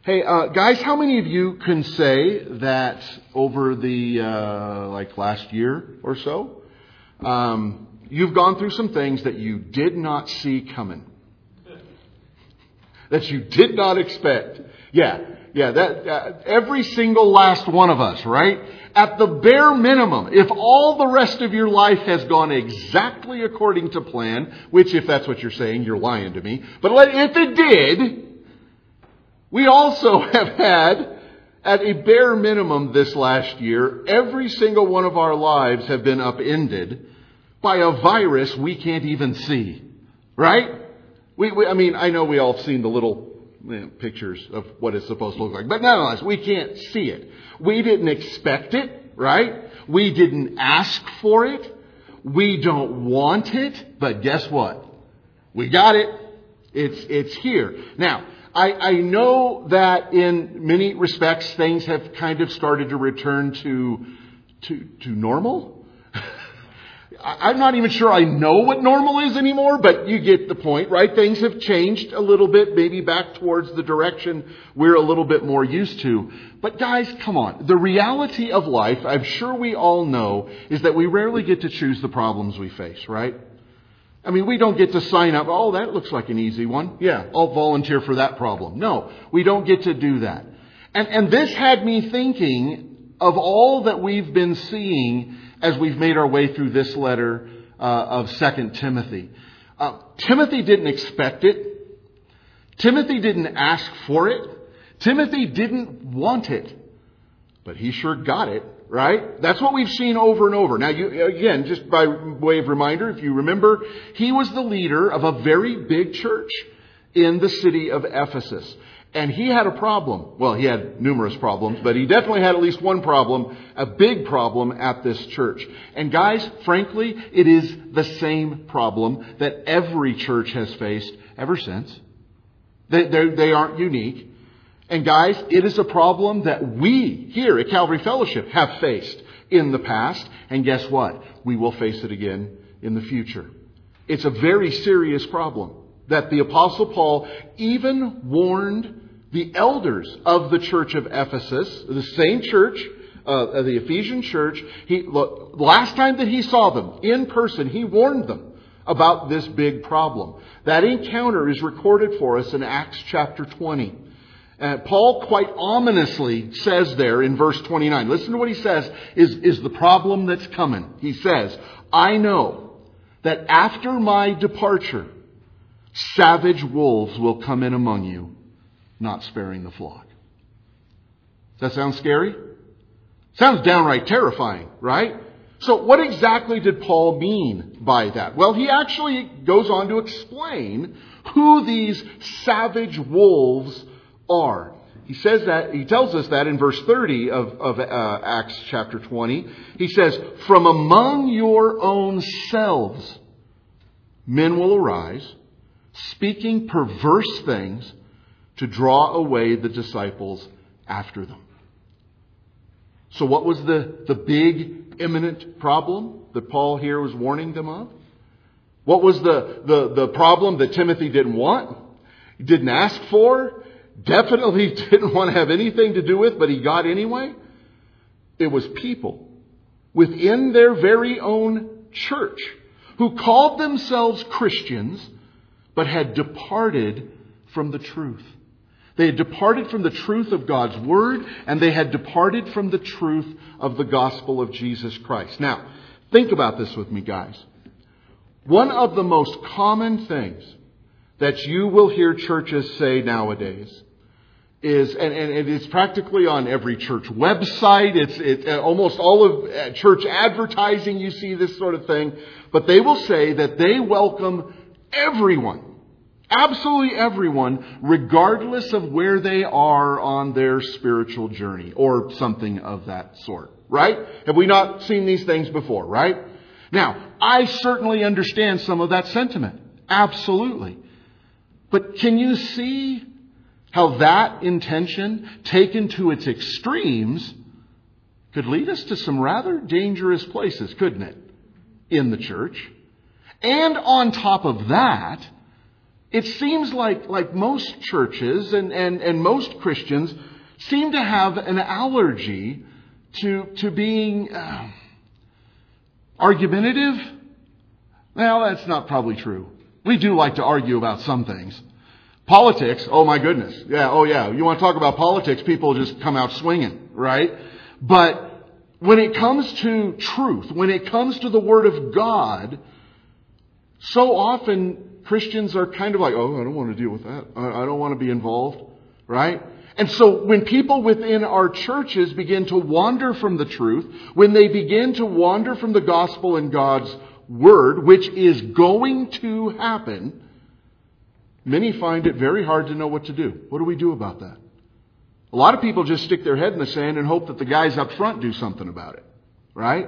Hey, guys, how many of you can say that over the, last year or so, you've gone through some things that you did not see coming? That you did not expect? Yeah, that every single last one of us, right? At the bare minimum, if all the rest of your life has gone exactly according to plan, which if that's what you're saying, you're lying to me, but if it did, we also have had, at a bare minimum this last year, every single one of our lives have been upended by a virus we can't even see. Right? I know we all have seen the little pictures of what it's supposed to look like, but nonetheless, we can't see it. We didn't expect it, right? We didn't ask for it. We don't want it, but guess what? We got it. It's here. Now, I know that in many respects things have kind of started to return to normal. I'm not even sure I know what normal is anymore, but you get the point, right? Things have changed a little bit, maybe back towards the direction we're a little bit more used to. But guys, come on. The reality of life, I'm sure we all know, is that we rarely get to choose the problems we face, right? We don't get to sign up, oh, that looks like an easy one. Yeah, I'll volunteer for that problem. No, we don't get to do that. And this had me thinking of all that we've been seeing as we've made our way through this letter of 2 Timothy. Timothy didn't expect it. Timothy didn't ask for it. Timothy didn't want it. But he sure got it. Right? That's what we've seen over and over. Now, again, just by way of reminder, if you remember, he was the leader of a very big church in the city of Ephesus. And he had a problem. Well, he had numerous problems, but he definitely had at least one problem, a big problem at this church. And guys, frankly, it is the same problem that every church has faced ever since. They aren't unique. And guys, it is a problem that we here at Calvary Fellowship have faced in the past. And guess what? We will face it again in the future. It's a very serious problem that the Apostle Paul even warned the elders of the church of Ephesus, the same church, the Ephesian church. Last time that he saw them in person, he warned them about this big problem. That encounter is recorded for us in Acts chapter 20. Paul quite ominously says there in verse 29, listen to what he says is the problem that's coming. He says, I know that after my departure, savage wolves will come in among you, not sparing the flock. Does that sound scary? Sounds downright terrifying, right? So what exactly did Paul mean by that? Well, he actually goes on to explain who these savage wolves are. He tells us that in verse 30 of Acts chapter 20. He says, from among your own selves, men will arise, speaking perverse things to draw away the disciples after them. So what was the big imminent problem that Paul here was warning them of? What was the problem that Timothy didn't want, didn't ask for, definitely didn't want to have anything to do with, but he got anyway? It was people within their very own church who called themselves Christians, but had departed from the truth. They had departed from the truth of God's Word, and they had departed from the truth of the gospel of Jesus Christ. Now, think about this with me, guys. One of the most common things that you will hear churches say nowadays is, and it's practically on every church website, it's almost all of church advertising, you see this sort of thing, but they will say that they welcome everyone, absolutely everyone, regardless of where they are on their spiritual journey or something of that sort, right? Have we not seen these things before, right? Now, I certainly understand some of that sentiment. Absolutely. But can you see how that intention, taken to its extremes, could lead us to some rather dangerous places, couldn't it? In the church. And on top of that, it seems like most churches and most Christians seem to have an allergy to being argumentative. Well, that's not probably true. We do like to argue about some things. Politics, oh my goodness. Yeah. You want to talk about politics, people just come out swinging, right? But when it comes to truth, when it comes to the Word of God, so often Christians are kind of like, oh, I don't want to deal with that. I don't want to be involved, right? And so when people within our churches begin to wander from the truth, when they begin to wander from the gospel and God's Word, which is going to happen, many find it very hard to know what to do. What do we do about that? A lot of people just stick their head in the sand and hope that the guys up front do something about it, right?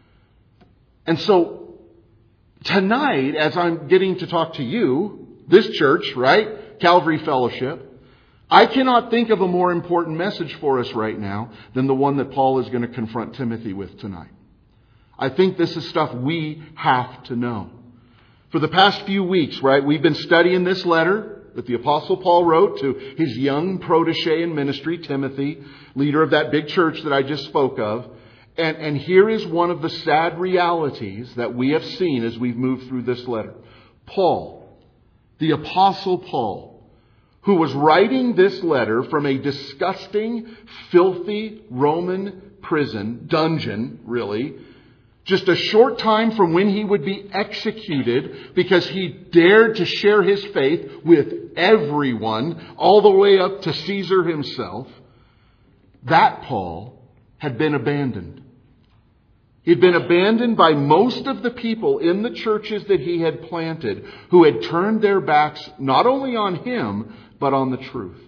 And so tonight, as I'm getting to talk to you, this church, right? Calvary Fellowship, I cannot think of a more important message for us right now than the one that Paul is going to confront Timothy with tonight. I think this is stuff we have to know. For the past few weeks, right, we've been studying this letter that the Apostle Paul wrote to his young protege in ministry, Timothy, leader of that big church that I just spoke of. And here is one of the sad realities that we have seen as we've moved through this letter. Paul, the Apostle Paul, who was writing this letter from a disgusting, filthy Roman prison, dungeon, really, just a short time from when he would be executed because he dared to share his faith with everyone, all the way up to Caesar himself, that Paul had been abandoned. He'd been abandoned by most of the people in the churches that he had planted, who had turned their backs not only on him, but on the truth.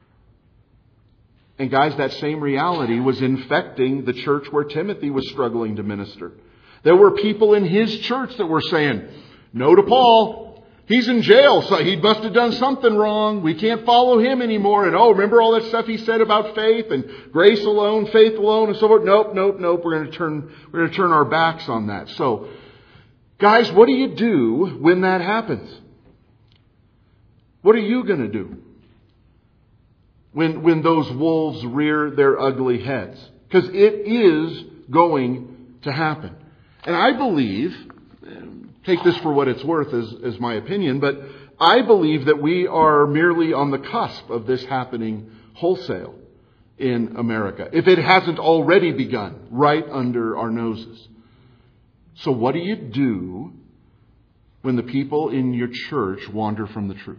And guys, that same reality was infecting the church where Timothy was struggling to minister. There were people in his church that were saying, no to Paul. He's in jail, so he must have done something wrong. We can't follow him anymore. And remember all that stuff he said about faith and grace alone, faith alone, and so forth? Nope. We're going to turn our backs on that. So, guys, what do you do when that happens? What are you going to do when those wolves rear their ugly heads? Because it is going to happen. And I believe, take this for what it's worth as my opinion, but I believe that we are merely on the cusp of this happening wholesale in America, if it hasn't already begun right under our noses. So what do you do when the people in your church wander from the truth?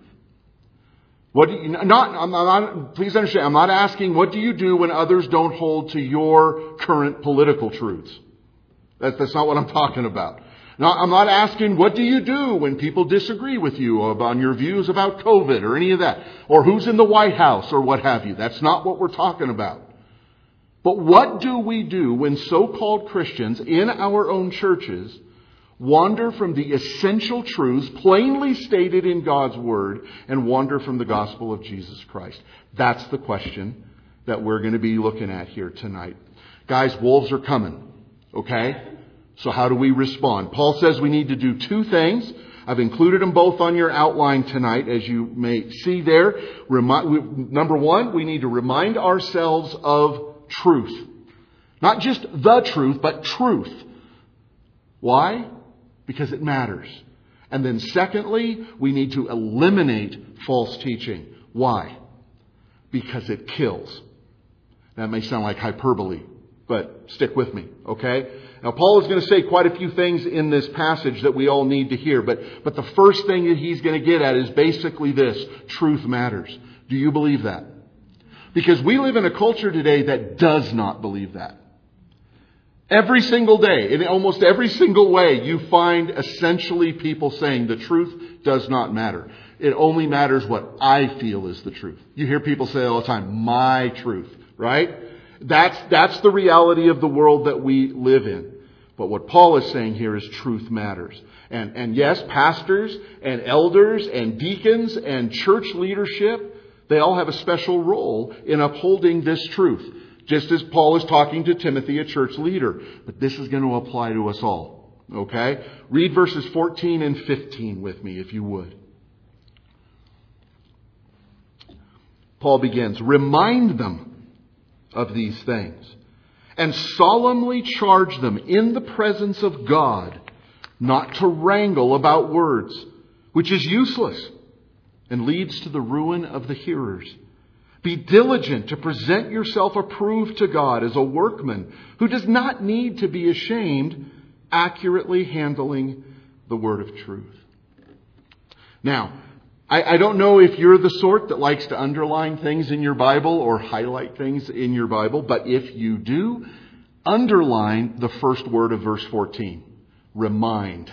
Please understand, I'm not asking what do you do when others don't hold to your current political truths. That's not what I'm talking about. Now, I'm not asking what do you do when people disagree with you on your views about COVID or any of that, or who's in the White House or what have you. That's not what we're talking about. But what do we do when so-called Christians in our own churches wander from the essential truths plainly stated in God's Word and wander from the gospel of Jesus Christ? That's the question that we're going to be looking at here tonight. Guys, wolves are coming. Okay? So how do we respond? Paul says we need to do two things. I've included them both on your outline tonight, as you may see there. Number one, we need to remind ourselves of truth. Not just the truth, but truth. Why? Because it matters. And then secondly, we need to eliminate false teaching. Why? Because it kills. That may sound like hyperbole, but stick with me, okay? Now, Paul is going to say quite a few things in this passage that we all need to hear, but the first thing that he's going to get at is basically this: truth matters. Do you believe that? Because we live in a culture today that does not believe that. Every single day, in almost every single way, you find essentially people saying the truth does not matter. It only matters what I feel is the truth. You hear people say all the time, my truth, right? That's the reality of the world that we live in. But what Paul is saying here is truth matters. And yes, pastors and elders and deacons and church leadership, they all have a special role in upholding this truth. Just as Paul is talking to Timothy, a church leader. But this is going to apply to us all. Okay? Read verses 14 and 15 with me, if you would. Paul begins, remind them of these things and solemnly charge them in the presence of God not to wrangle about words, which is useless and leads to the ruin of the hearers. Be diligent to present yourself approved to God as a workman who does not need to be ashamed, accurately handling the word of truth. Now, I don't know if you're the sort that likes to underline things in your Bible or highlight things in your Bible, but if you do, underline the first word of verse 14. Remind.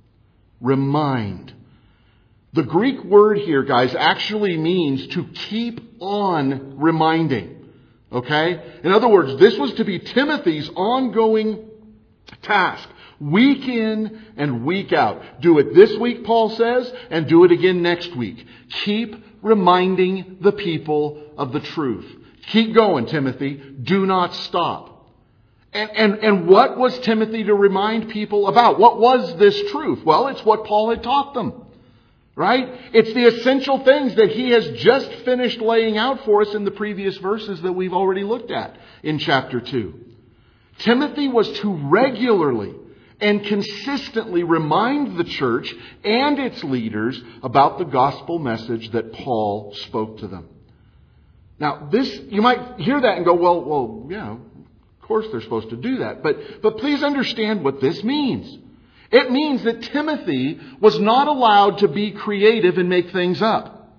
Remind. The Greek word here, guys, actually means to keep on reminding. Okay? In other words, this was to be Timothy's ongoing task. Week in and week out. Do it this week, Paul says, and do it again next week. Keep reminding the people of the truth. Keep going, Timothy. Do not stop. And what was Timothy to remind people about? What was this truth? Well, it's what Paul had taught them. Right? It's the essential things that he has just finished laying out for us in the previous verses that we've already looked at in chapter 2. Timothy was to regularly and consistently remind the church and its leaders about the gospel message that Paul spoke to them. Now, this, you might hear that and go, well, yeah, of course they're supposed to do that. But please understand what this means. It means that Timothy was not allowed to be creative and make things up.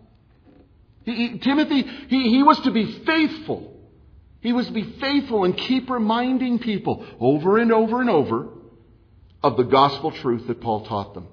Timothy was to be faithful. He was to be faithful and keep reminding people over and over and over of the gospel truth that Paul taught them.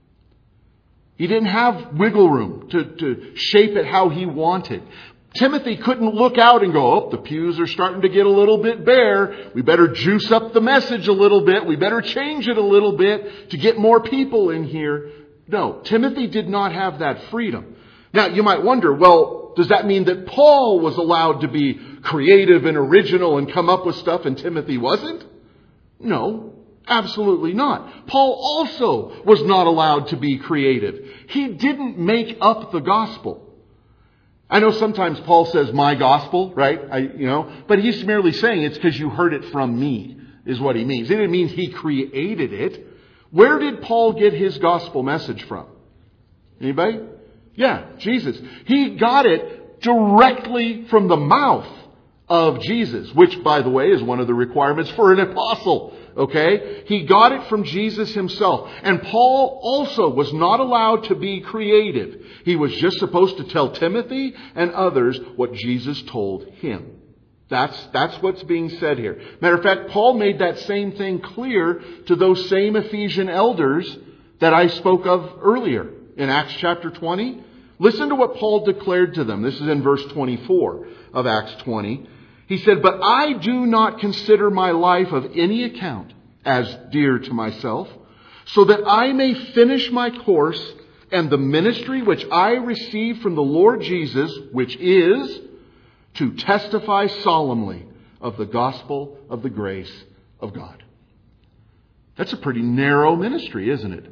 He didn't have wiggle room to shape it how he wanted. Timothy couldn't look out and go, oh, the pews are starting to get a little bit bare. We better juice up the message a little bit. We better change it a little bit to get more people in here. No, Timothy did not have that freedom. Now, you might wonder, well, does that mean that Paul was allowed to be creative and original and come up with stuff and Timothy wasn't? No. Absolutely not. Paul also was not allowed to be creative. He didn't make up the gospel. I know sometimes Paul says my gospel, right? But he's merely saying it's because you heard it from me, is what he means. It didn't mean he created it. Where did Paul get his gospel message from? Anybody? Yeah, Jesus. He got it directly from the mouth of Jesus, which, by the way, is one of the requirements for an apostle. Okay? He got it from Jesus himself. And Paul also was not allowed to be creative. He was just supposed to tell Timothy and others what Jesus told him. That's what's being said here. Matter of fact, Paul made that same thing clear to those same Ephesian elders that I spoke of earlier in Acts chapter 20. Listen to what Paul declared to them. This is in verse 24 of Acts 20. He said, but I do not consider my life of any account as dear to myself, so that I may finish my course and the ministry which I received from the Lord Jesus, which is to testify solemnly of the gospel of the grace of God. That's a pretty narrow ministry, isn't it?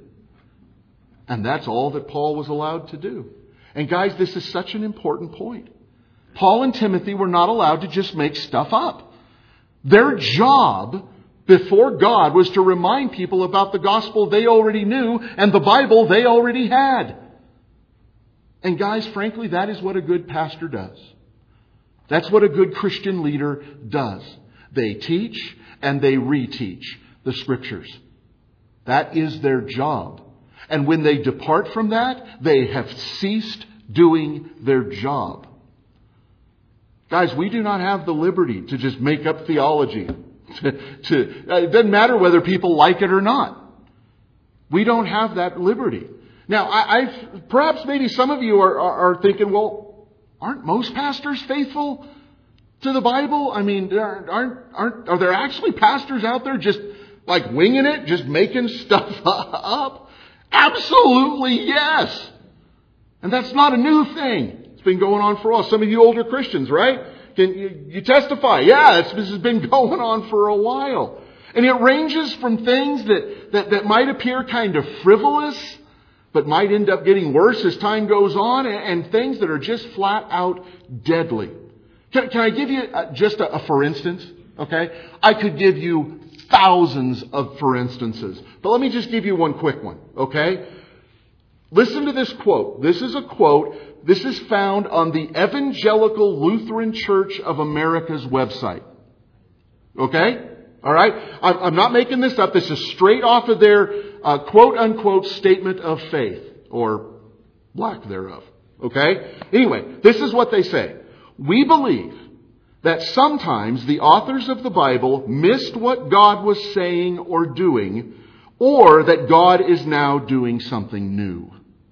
And that's all that Paul was allowed to do. And guys, this is such an important point. Paul and Timothy were not allowed to just make stuff up. Their job before God was to remind people about the gospel they already knew and the Bible they already had. And guys, frankly, that is what a good pastor does. That's what a good Christian leader does. They teach and they reteach the Scriptures. That is their job. And when they depart from that, they have ceased doing their job. Guys, we do not have the liberty to just make up theology. It doesn't matter whether people like it or not. We don't have that liberty. Now, perhaps maybe some of you are thinking, well, aren't most pastors faithful to the Bible? I mean, are there actually pastors out there just like winging it, just making stuff up? Absolutely, yes. And that's not a new thing. It's been going on for a while. Some of you older Christians, right? Can you testify? Yeah, this has been going on for a while. And it ranges from things that might appear kind of frivolous, but might end up getting worse as time goes on, and things that are just flat out deadly. Can I give you just a for instance? Okay? I could give you thousands of for instances, but let me just give you one quick one. Okay? Listen to this quote. This is a quote. This is found on the Evangelical Lutheran Church of America's website. Okay? All right? I'm not making this up. This is straight off of their quote-unquote statement of faith, or lack thereof. Okay? Anyway, this is what they say. We believe that sometimes the authors of the Bible missed what God was saying or doing, or that God is now doing something new.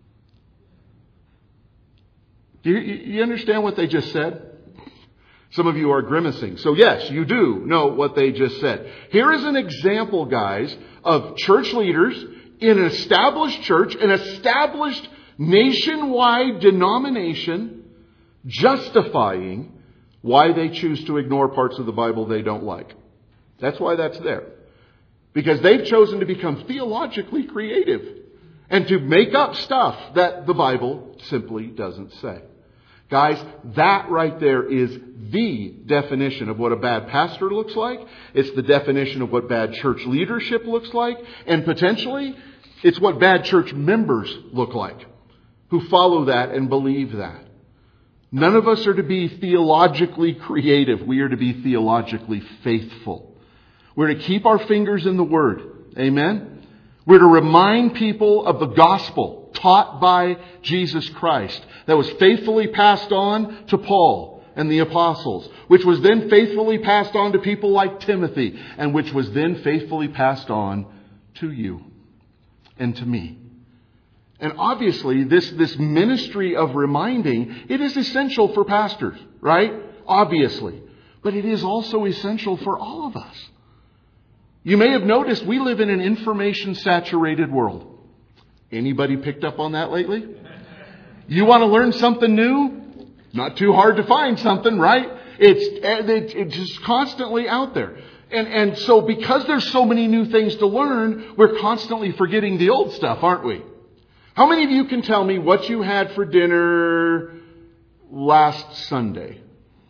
Do you understand what they just said? Some of you are grimacing. So yes, you do know what they just said. Here is an example, guys, of church leaders in an established church, an established nationwide denomination, justifying why they choose to ignore parts of the Bible they don't like. That's why that's there. Because they've chosen to become theologically creative and to make up stuff that the Bible simply doesn't say. Guys, that right there is the definition of what a bad pastor looks like. It's the definition of what bad church leadership looks like. And potentially, it's what bad church members look like who follow that and believe that. None of us are to be theologically creative. We are to be theologically faithful. We're to keep our fingers in the Word. Amen? We're to remind people of the gospel taught by Jesus Christ that was faithfully passed on to Paul and the apostles, which was then faithfully passed on to people like Timothy, and which was then faithfully passed on to you and to me. And obviously, this ministry of reminding, it is essential for pastors, right? Obviously. But it is also essential for all of us. You may have noticed we live in an information-saturated world. Anybody picked up on that lately? You want to learn something new? Not too hard to find something, right? It's just constantly out there. And so because there's so many new things to learn, we're constantly forgetting the old stuff, aren't we? How many of you can tell me what you had for dinner last Sunday?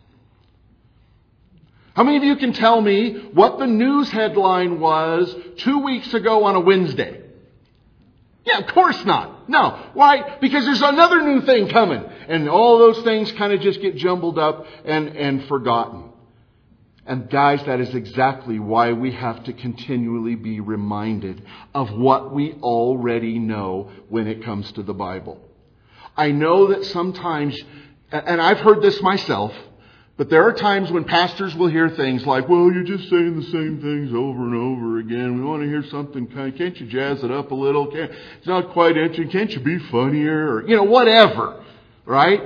How many of you can tell me what the news headline was 2 weeks ago on a Wednesday? Yeah, of course not. No. Why? Because there's another new thing coming. And all those things kind of just get jumbled up and forgotten. And guys, that is exactly why we have to continually be reminded of what we already know when it comes to the Bible. I know that sometimes, and I've heard this myself, but there are times when pastors will hear things like, well, you're just saying the same things over and over again. We want to hear something kind of, can't you jazz it up a little? It's not quite interesting. Can't you be funnier? Or, whatever. Right?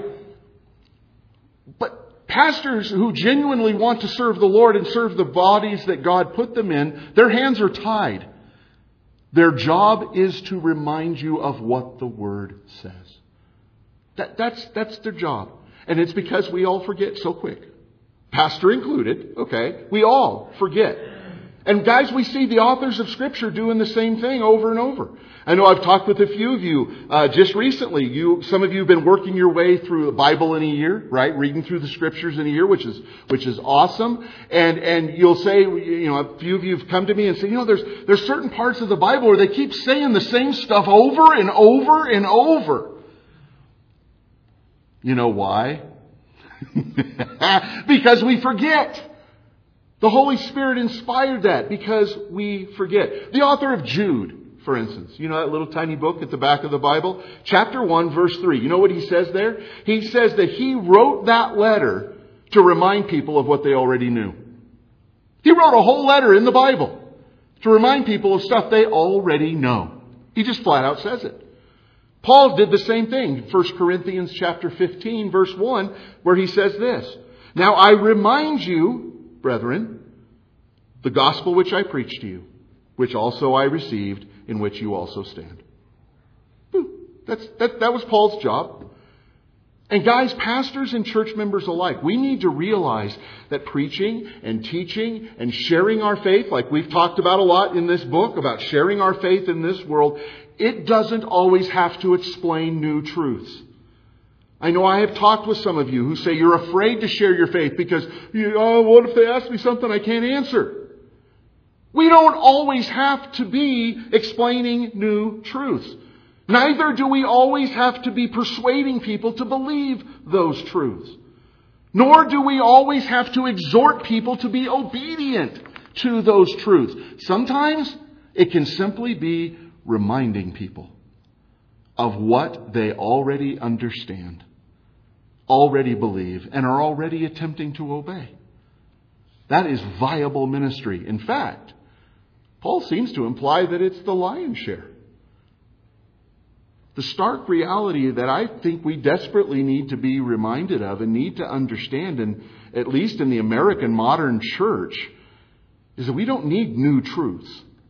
But pastors who genuinely want to serve the Lord and serve the bodies that God put them in, their hands are tied. Their job is to remind you of what the Word says. That's their job. And it's because we all forget so quick. Pastor included, okay? We all forget. And guys, we see the authors of Scripture doing the same thing over and over. I know I've talked with a few of you just recently. Some of you have been working your way through the Bible in a year, right? Reading through the Scriptures in a year, which is awesome. And you'll say, a few of you have come to me and say, there's certain parts of the Bible where they keep saying the same stuff over and over and over. You know why? Because we forget. The Holy Spirit inspired that because we forget. The author of Jude, for instance, that little tiny book at the back of the Bible? Chapter 1, verse 3. You know what he says there? He says that he wrote that letter to remind people of what they already knew. He wrote a whole letter in the Bible to remind people of stuff they already know. He just flat out says it. Paul did the same thing. 1 Corinthians chapter 15, verse 1, where he says this. Now I remind you, brethren, the gospel which I preached to you, which also I received, in which you also stand. That was Paul's job. And guys, pastors and church members alike, we need to realize that preaching and teaching and sharing our faith, like we've talked about a lot in this book, about sharing our faith in this world, it doesn't always have to explain new truths. I know I have talked with some of you who say you're afraid to share your faith because, what if they ask me something I can't answer? We don't always have to be explaining new truths. Neither do we always have to be persuading people to believe those truths. Nor do we always have to exhort people to be obedient to those truths. Sometimes it can simply be reminding people of what they already understand, already believe, and are already attempting to obey. That is viable ministry. In fact, Paul seems to imply that it's the lion's share. The stark reality that I think we desperately need to be reminded of and need to understand, and at least in the American modern church, is that we don't need new truths.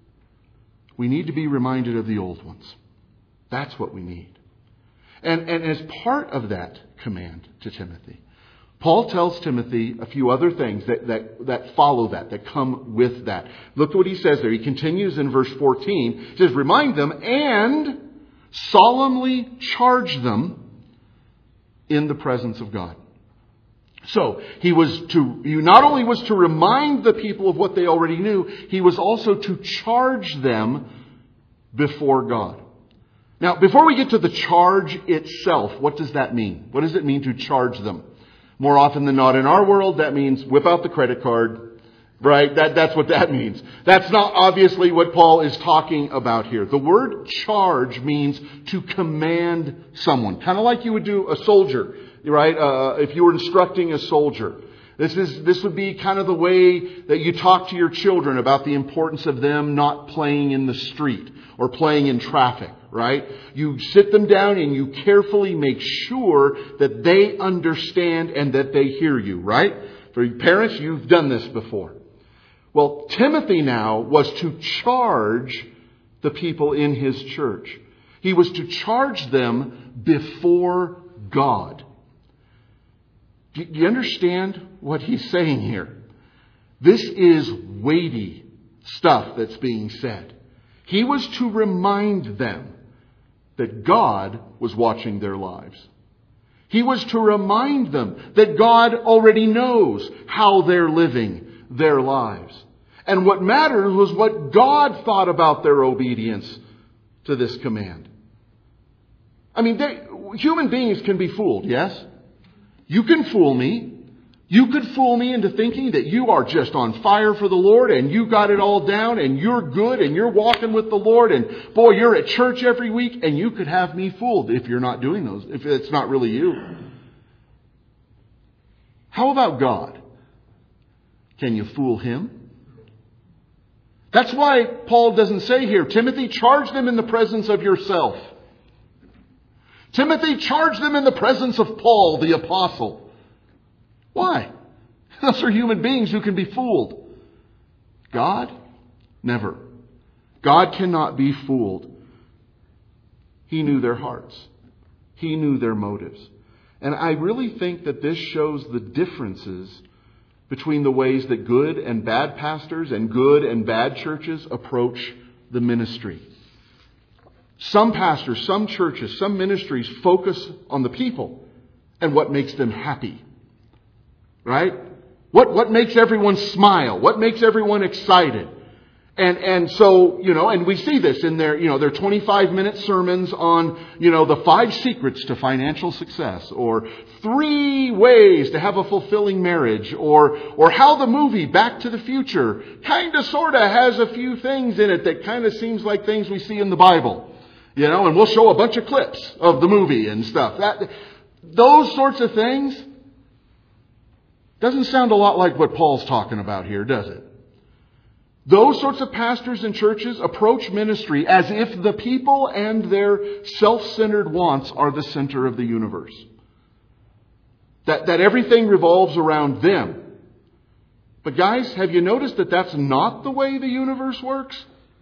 We need to be reminded of the old ones. That's what we need. And as part of that command to Timothy, Paul tells Timothy a few other things that follow that come with that. Look at what he says there. He continues in verse 14. He says, remind them and solemnly charge them in the presence of God. So he not only was to remind the people of what they already knew, he was also to charge them before God. Now, before we get to the charge itself, what does that mean? What does it mean to charge them? More often than not in our world, that means whip out the credit card. Right? That's what that means. That's not obviously what Paul is talking about here. The word charge means to command someone. Kind of like you would do a soldier, right? If you were instructing a soldier. This would be kind of the way that you talk to your children about the importance of them not playing in the street or playing in traffic, right? You sit them down and you carefully make sure that they understand and that they hear you, right? For parents, you've done this before. Well, Timothy now was to charge the people in his church. He was to charge them before God. Do you understand what he's saying here? This is weighty stuff that's being said. He was to remind them that God was watching their lives. He was to remind them that God already knows how they're living their lives. And what mattered was what God thought about their obedience to this command. I mean, human beings can be fooled, yes? You can fool me. You could fool me into thinking that you are just on fire for the Lord and you got it all down and you're good and you're walking with the Lord and boy, you're at church every week, and you could have me fooled if you're not doing those, if it's not really you. How about God? Can you fool Him? That's why Paul doesn't say here, Timothy, charge them in the presence of yourself. Timothy, charge them in the presence of Paul, the apostle. Why? Those are human beings who can be fooled. God? Never. God cannot be fooled. He knew their hearts. He knew their motives. And I really think that this shows the differences between the ways that good and bad pastors and good and bad churches approach the ministry. Some pastors, some churches, some ministries focus on the people and what makes them happy. Right? What makes everyone smile? What makes everyone excited? And so, and we see this in their 25-minute sermons on, the 5 secrets to financial success, or 3 ways to have a fulfilling marriage, or how the movie Back to the Future kind of sort of has a few things in it that kind of seems like things we see in the Bible. And we'll show a bunch of clips of the movie and stuff. Those sorts of things doesn't sound a lot like what Paul's talking about here, does it? Those sorts of pastors and churches approach ministry as if the people and their self-centered wants are the center of the universe. That everything revolves around them. But guys, have you noticed that that's not the way the universe works?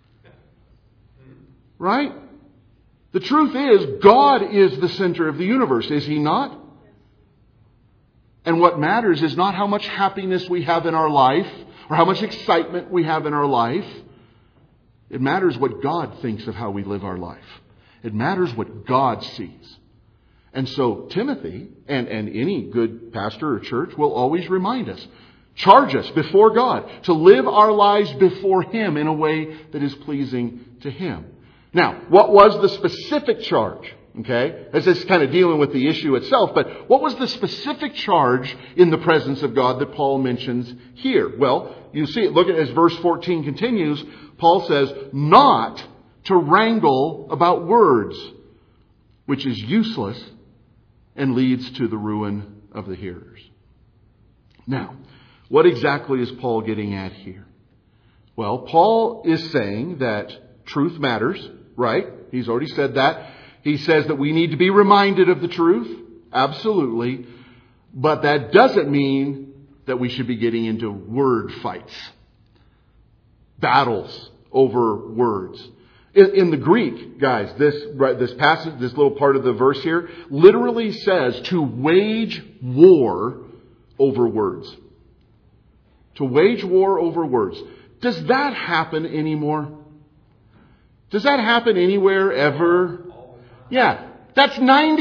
Right? The truth is, God is the center of the universe, is He not? And what matters is not how much happiness we have in our life, or how much excitement we have in our life. It matters what God thinks of how we live our life. It matters what God sees. And so Timothy and any good pastor or church will always remind us, charge us before God to live our lives before Him in a way that is pleasing to Him. Now, what was the specific charge? Okay, this is kind of dealing with the issue itself, but what was the specific charge in the presence of God that Paul mentions here? Well, you see it. Look at as verse 14 continues. Paul says, not to wrangle about words, which is useless and leads to the ruin of the hearers. Now, what exactly is Paul getting at here? Well, Paul is saying that truth matters, right? He's already said that. He says that we need to be reminded of the truth. Absolutely. But that doesn't mean that we should be getting into word fights. Battles over words. In the Greek, guys, this passage, this little part of the verse here, literally says to wage war over words. To wage war over words. Does that happen anymore? Does that happen anywhere ever? Yeah, that's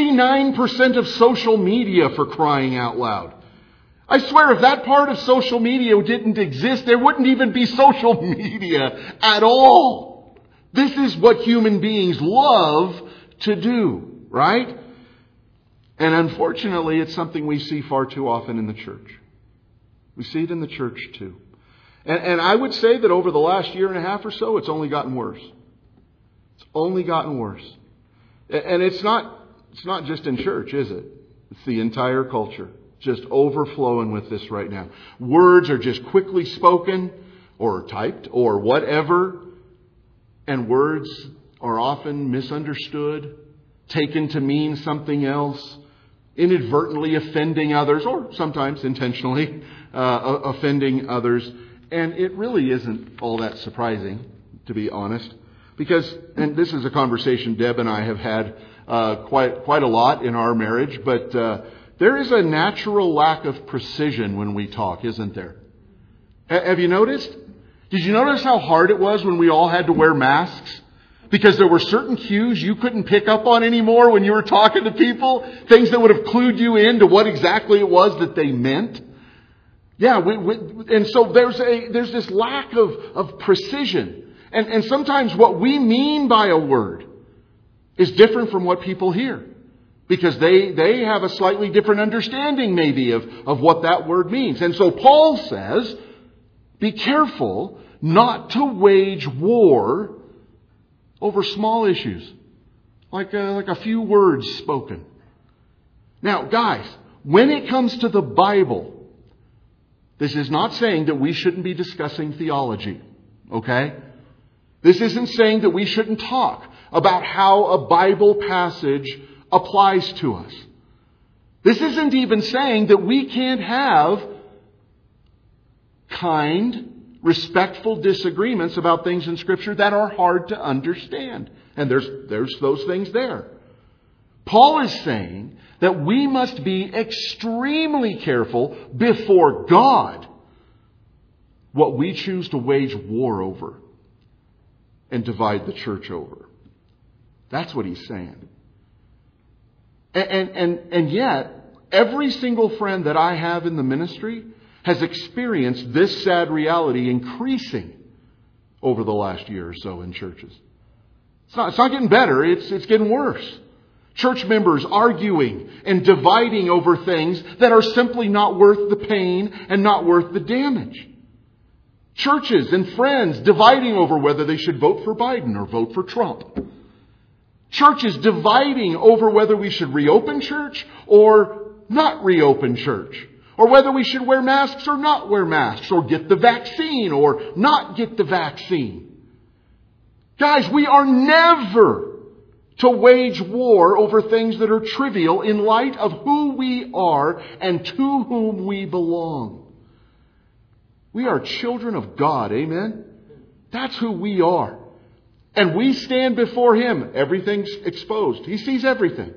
99% of social media, for crying out loud. I swear if that part of social media didn't exist, there wouldn't even be social media at all. This is what human beings love to do, right? And unfortunately, it's something we see far too often in the church. We see it in the church too. And I would say that over the last year and a half or so, it's only gotten worse. It's only gotten worse. And it's not just in church, is it? It's the entire culture. Just overflowing with this right now. Words are just quickly spoken or typed or whatever. And words are often misunderstood, taken to mean something else, inadvertently offending others, or sometimes intentionally offending others. And it really isn't all that surprising, to be honest. Because, and this is a conversation Deb and I have had quite a lot in our marriage, but there is a natural lack of precision when we talk, isn't there? Have you noticed? Did you notice how hard it was when we all had to wear masks? Because there were certain cues you couldn't pick up on anymore when you were talking to people. Things that would have clued you into what exactly it was that they meant. Yeah, and so there's this lack of precision. And sometimes what we mean by a word is different from what people hear. Because they have a slightly different understanding maybe of what that word means. And so Paul says, be careful not to wage war over small issues. Like a few words spoken. Now, guys, when it comes to the Bible, this is not saying that we shouldn't be discussing theology. Okay? This isn't saying that we shouldn't talk about how a Bible passage applies to us. This isn't even saying that we can't have kind, respectful disagreements about things in Scripture that are hard to understand. And there's those things there. Paul is saying that we must be extremely careful before God what we choose to wage war over and divide the church over. That's what he's saying. And yet, every single friend that I have in the ministry has experienced this sad reality increasing over the last year or so in churches. It's not getting better, it's getting worse. Church members arguing and dividing over things that are simply not worth the pain and not worth the damage. Churches and friends dividing over whether they should vote for Biden or vote for Trump. Churches dividing over whether we should reopen church or not reopen church. Or whether we should wear masks or not wear masks. Or get the vaccine or not get the vaccine. Guys, we are never to wage war over things that are trivial in light of who we are and to whom we belong. We are children of God, amen? That's who we are. And we stand before Him. Everything's exposed. He sees everything.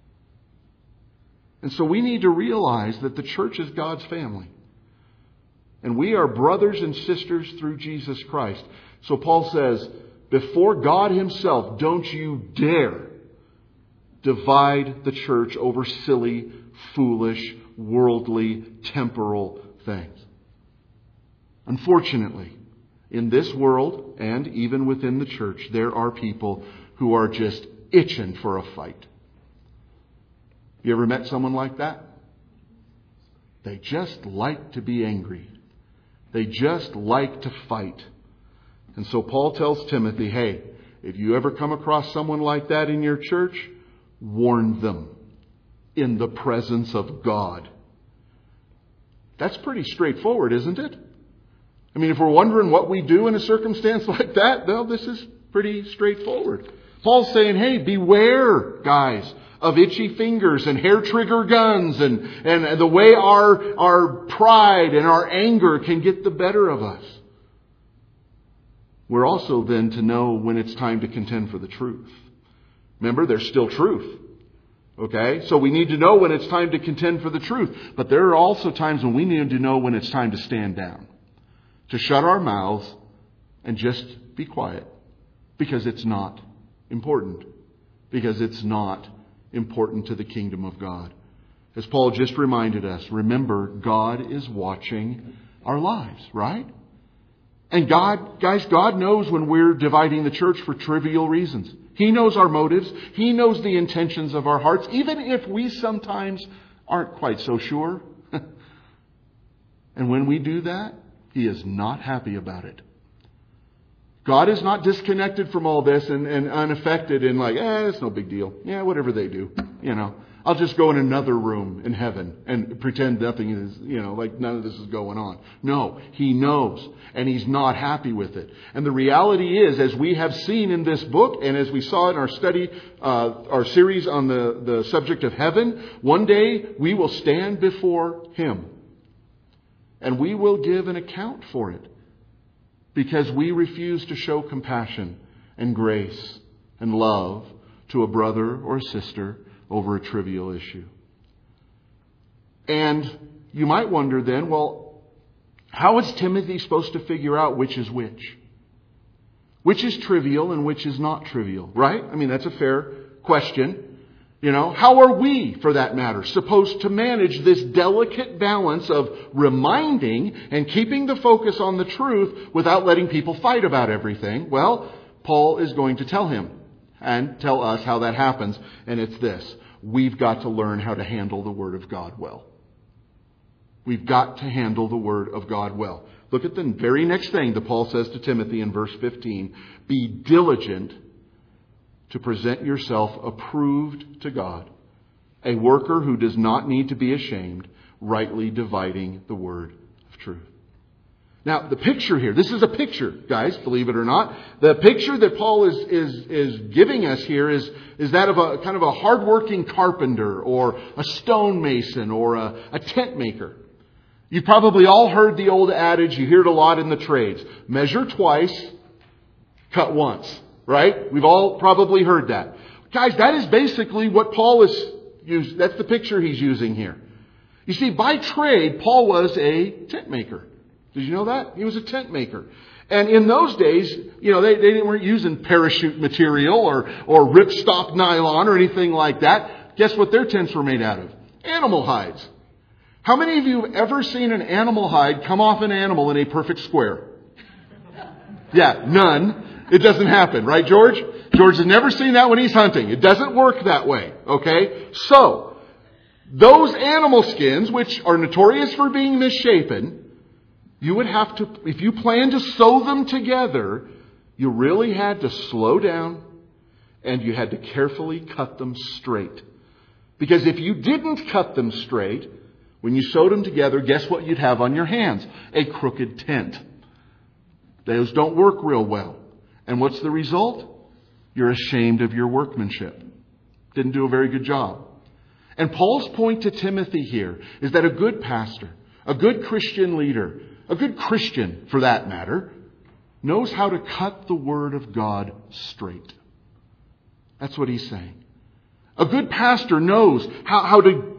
And so we need to realize that the church is God's family. And we are brothers and sisters through Jesus Christ. So Paul says, before God himself, don't you dare divide the church over silly, foolish, worldly, temporal things. Unfortunately, in this world and even within the church, there are people who are just itching for a fight. You ever met someone like that? They just like to be angry. They just like to fight. And so Paul tells Timothy, hey, if you ever come across someone like that in your church, warn them in the presence of God. That's pretty straightforward, isn't it? I mean, if we're wondering what we do in a circumstance like that, well, this is pretty straightforward. Paul's saying, hey, beware, guys, of itchy fingers and hair trigger guns and the way our pride and our anger can get the better of us. We're also then to know when it's time to contend for the truth. Remember, there's still truth. Okay? So we need to know when it's time to contend for the truth. But there are also times when we need to know when it's time to stand down. To shut our mouths and just be quiet. Because it's not important. Because it's not important to the kingdom of God. As Paul just reminded us, remember, God is watching our lives, right? And God knows when we're dividing the church for trivial reasons. He knows our motives. He knows the intentions of our hearts, even if we sometimes aren't quite so sure. And when we do that, He is not happy about it. God is not disconnected from all this and unaffected and like, it's no big deal. Yeah, whatever they do, I'll just go in another room in heaven and pretend nothing is, like none of this is going on. No, He knows, and He's not happy with it. And the reality is, as we have seen in this book, and as we saw in our study, our series on the subject of heaven, one day we will stand before Him. And we will give an account for it. Because we refuse to show compassion and grace and love to a brother or a sister over a trivial issue. And you might wonder then, well, how is Timothy supposed to figure out which is which? Which is trivial and which is not trivial, right? I mean, that's a fair question. How are we, for that matter, supposed to manage this delicate balance of reminding and keeping the focus on the truth without letting people fight about everything? Well, Paul is going to tell him and tell us how that happens. And it's this. We've got to learn how to handle the Word of God well. We've got to handle the Word of God well. Look at the very next thing that Paul says to Timothy in verse 15. Be diligent to present yourself approved to God, a worker who does not need to be ashamed, rightly dividing the word of truth. Now, the picture here, this is a picture, guys, believe it or not. The picture that Paul is giving us here is that of a kind of a hardworking carpenter or a stonemason or a tent maker. You've probably all heard the old adage, you hear it a lot in the trades. Measure twice, cut once. Right? We've all probably heard that. Guys, that is basically what Paul is using. That's the picture he's using here. You see, by trade, Paul was a tent maker. Did you know that? He was a tent maker. And in those days, they weren't using parachute material or ripstop nylon or anything like that. Guess what their tents were made out of? Animal hides. How many of you have ever seen an animal hide come off an animal in a perfect square? Yeah, none. It doesn't happen, right, George? George has never seen that when he's hunting. It doesn't work that way, okay? So, those animal skins, which are notorious for being misshapen, you would have to, if you plan to sew them together, you really had to slow down and you had to carefully cut them straight. Because if you didn't cut them straight, when you sewed them together, guess what you'd have on your hands? A crooked tent. Those don't work real well. And what's the result? You're ashamed of your workmanship. Didn't do a very good job. And Paul's point to Timothy here is that a good pastor, a good Christian leader, a good Christian for that matter, knows how to cut the Word of God straight. That's what he's saying. A good pastor knows how to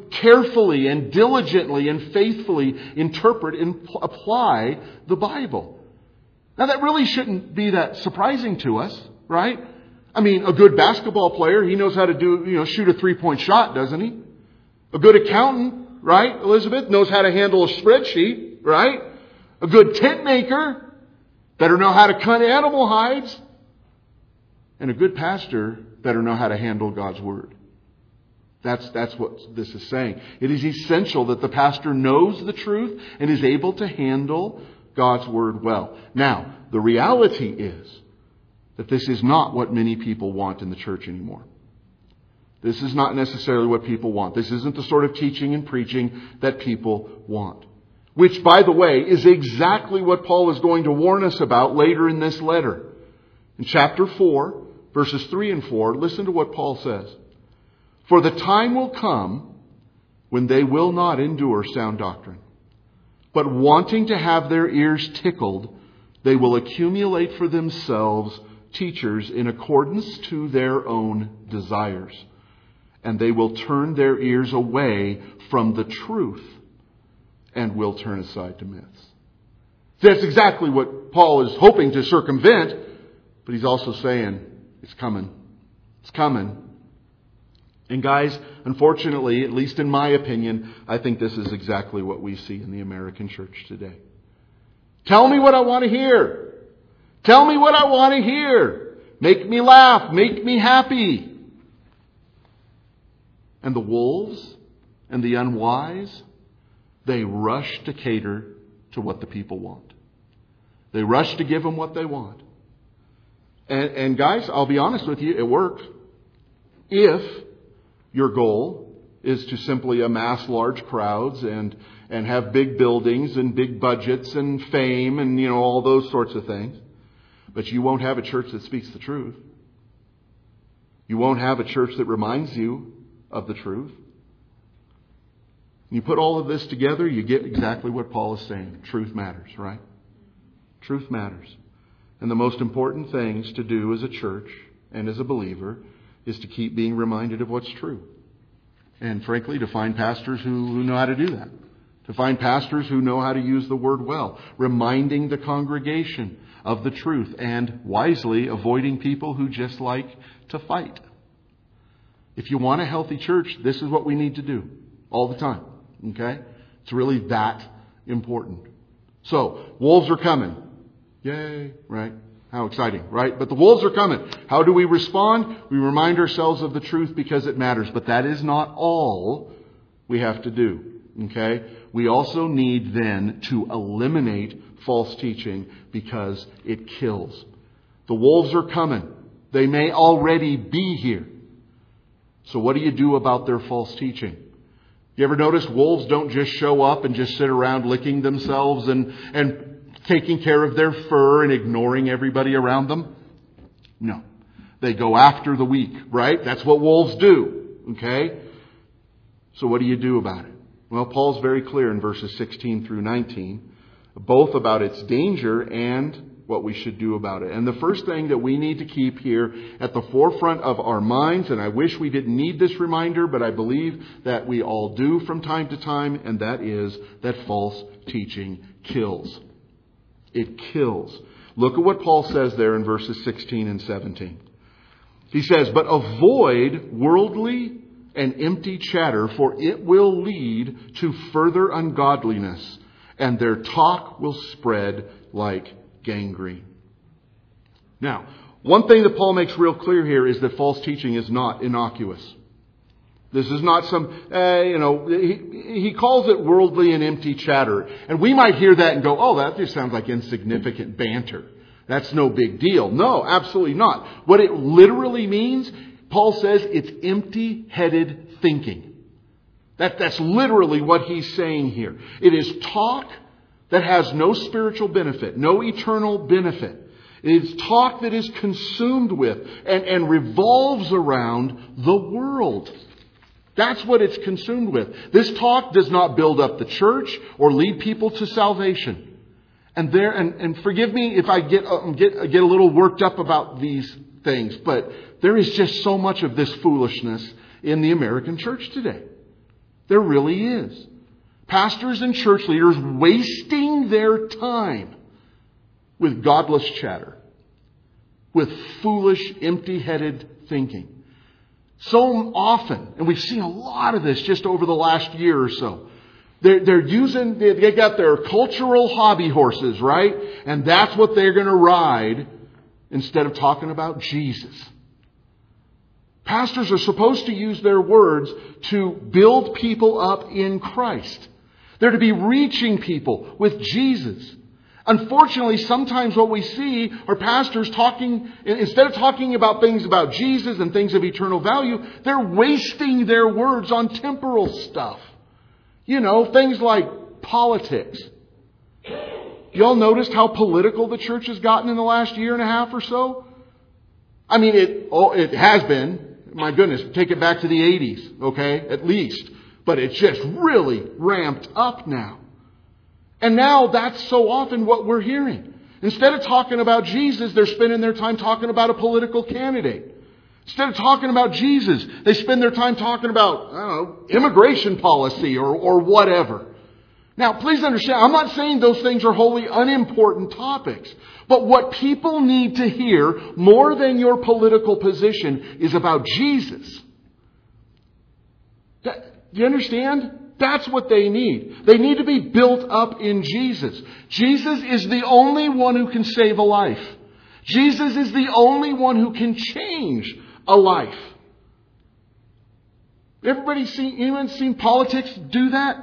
carefully and diligently and faithfully interpret and apply the Bible. Now that really shouldn't be that surprising to us, right? I mean, a good basketball player, he knows how to shoot a 3-point shot, doesn't he? A good accountant, right, Elizabeth, knows how to handle a spreadsheet, right? A good tent maker better know how to cut animal hides. And a good pastor better know how to handle God's Word. That's what this is saying. It is essential that the pastor knows the truth and is able to handle God's Word well. Now, the reality is that this is not what many people want in the church anymore. This is not necessarily what people want. This isn't the sort of teaching and preaching that people want. Which, by the way, is exactly what Paul is going to warn us about later in this letter. In chapter 4, verses 3 and 4, listen to what Paul says. For the time will come when they will not endure sound doctrine, but wanting to have their ears tickled, they will accumulate for themselves teachers in accordance to their own desires. And they will turn their ears away from the truth and will turn aside to myths. That's exactly what Paul is hoping to circumvent, but he's also saying it's coming. It's coming. And guys, unfortunately, at least in my opinion, I think this is exactly what we see in the American church today. Tell me what I want to hear. Tell me what I want to hear. Make me laugh. Make me happy. And the wolves and the unwise, they rush to cater to what the people want. They rush to give them what they want. And guys, I'll be honest with you, it works. If your goal is to simply amass large crowds and have big buildings and big budgets and fame and, all those sorts of things. But you won't have a church that speaks the truth. You won't have a church that reminds you of the truth. You put all of this together, you get exactly what Paul is saying. Truth matters, right? Truth matters. And the most important things to do as a church and as a believer is to keep being reminded of what's true. And frankly, to find pastors who know how to do that. To find pastors who know how to use the word well. Reminding the congregation of the truth. And wisely avoiding people who just like to fight. If you want a healthy church, this is what we need to do. All the time. Okay? It's really that important. So, wolves are coming. Yay, right? How exciting, right? But the wolves are coming. How do we respond? We remind ourselves of the truth because it matters. But that is not all we have to do. Okay? We also need then to eliminate false teaching because it kills. The wolves are coming. They may already be here. So what do you do about their false teaching? You ever notice wolves don't just show up and just sit around licking themselves and taking care of their fur and ignoring everybody around them? No. They go after the weak, right? That's what wolves do. Okay? So what do you do about it? Well, Paul's very clear in verses 16 through 19, both about its danger and what we should do about it. And the first thing that we need to keep here at the forefront of our minds, and I wish we didn't need this reminder, but I believe that we all do from time to time, and that is that false teaching kills. It kills. Look at what Paul says there in verses 16 and 17. He says, "But avoid worldly and empty chatter, for it will lead to further ungodliness, and their talk will spread like gangrene." Now, one thing that Paul makes real clear here is that false teaching is not innocuous. This is not some, he calls it worldly and empty chatter. And we might hear that and go, oh, that just sounds like insignificant banter. That's no big deal. No, absolutely not. What it literally means, Paul says, it's empty-headed thinking. That's literally what he's saying here. It is talk that has no spiritual benefit, no eternal benefit. It is talk that is consumed with and revolves around the world. That's what it's consumed with. This talk does not build up the church or lead people to salvation. And forgive me if I get a little worked up about these things, but there is just so much of this foolishness in the American church today. There really is. Pastors and church leaders wasting their time with godless chatter, with foolish, empty-headed thinking. So often, and we've seen a lot of this just over the last year or so, they got their cultural hobby horses, right? And that's what they're going to ride instead of talking about Jesus. Pastors are supposed to use their words to build people up in Christ. They're to be reaching people with Jesus. Unfortunately, sometimes what we see are pastors talking, instead of talking about things about Jesus and things of eternal value, they're wasting their words on temporal stuff. You know, things like politics. Y'all noticed how political the church has gotten in the last year and a half or so? I mean, it has been. My goodness, take it back to the 80s, okay, at least. But it's just really ramped up now. And now that's so often what we're hearing. Instead of talking about Jesus, they're spending their time talking about a political candidate. Instead of talking about Jesus, they spend their time talking about, I don't know, immigration policy or whatever. Now, please understand, I'm not saying those things are wholly unimportant topics. But what people need to hear more than your political position is about Jesus. Do you understand? That's what they need. They need to be built up in Jesus. Jesus is the only one who can save a life. Jesus is the only one who can change a life. Anyone seen politics do that?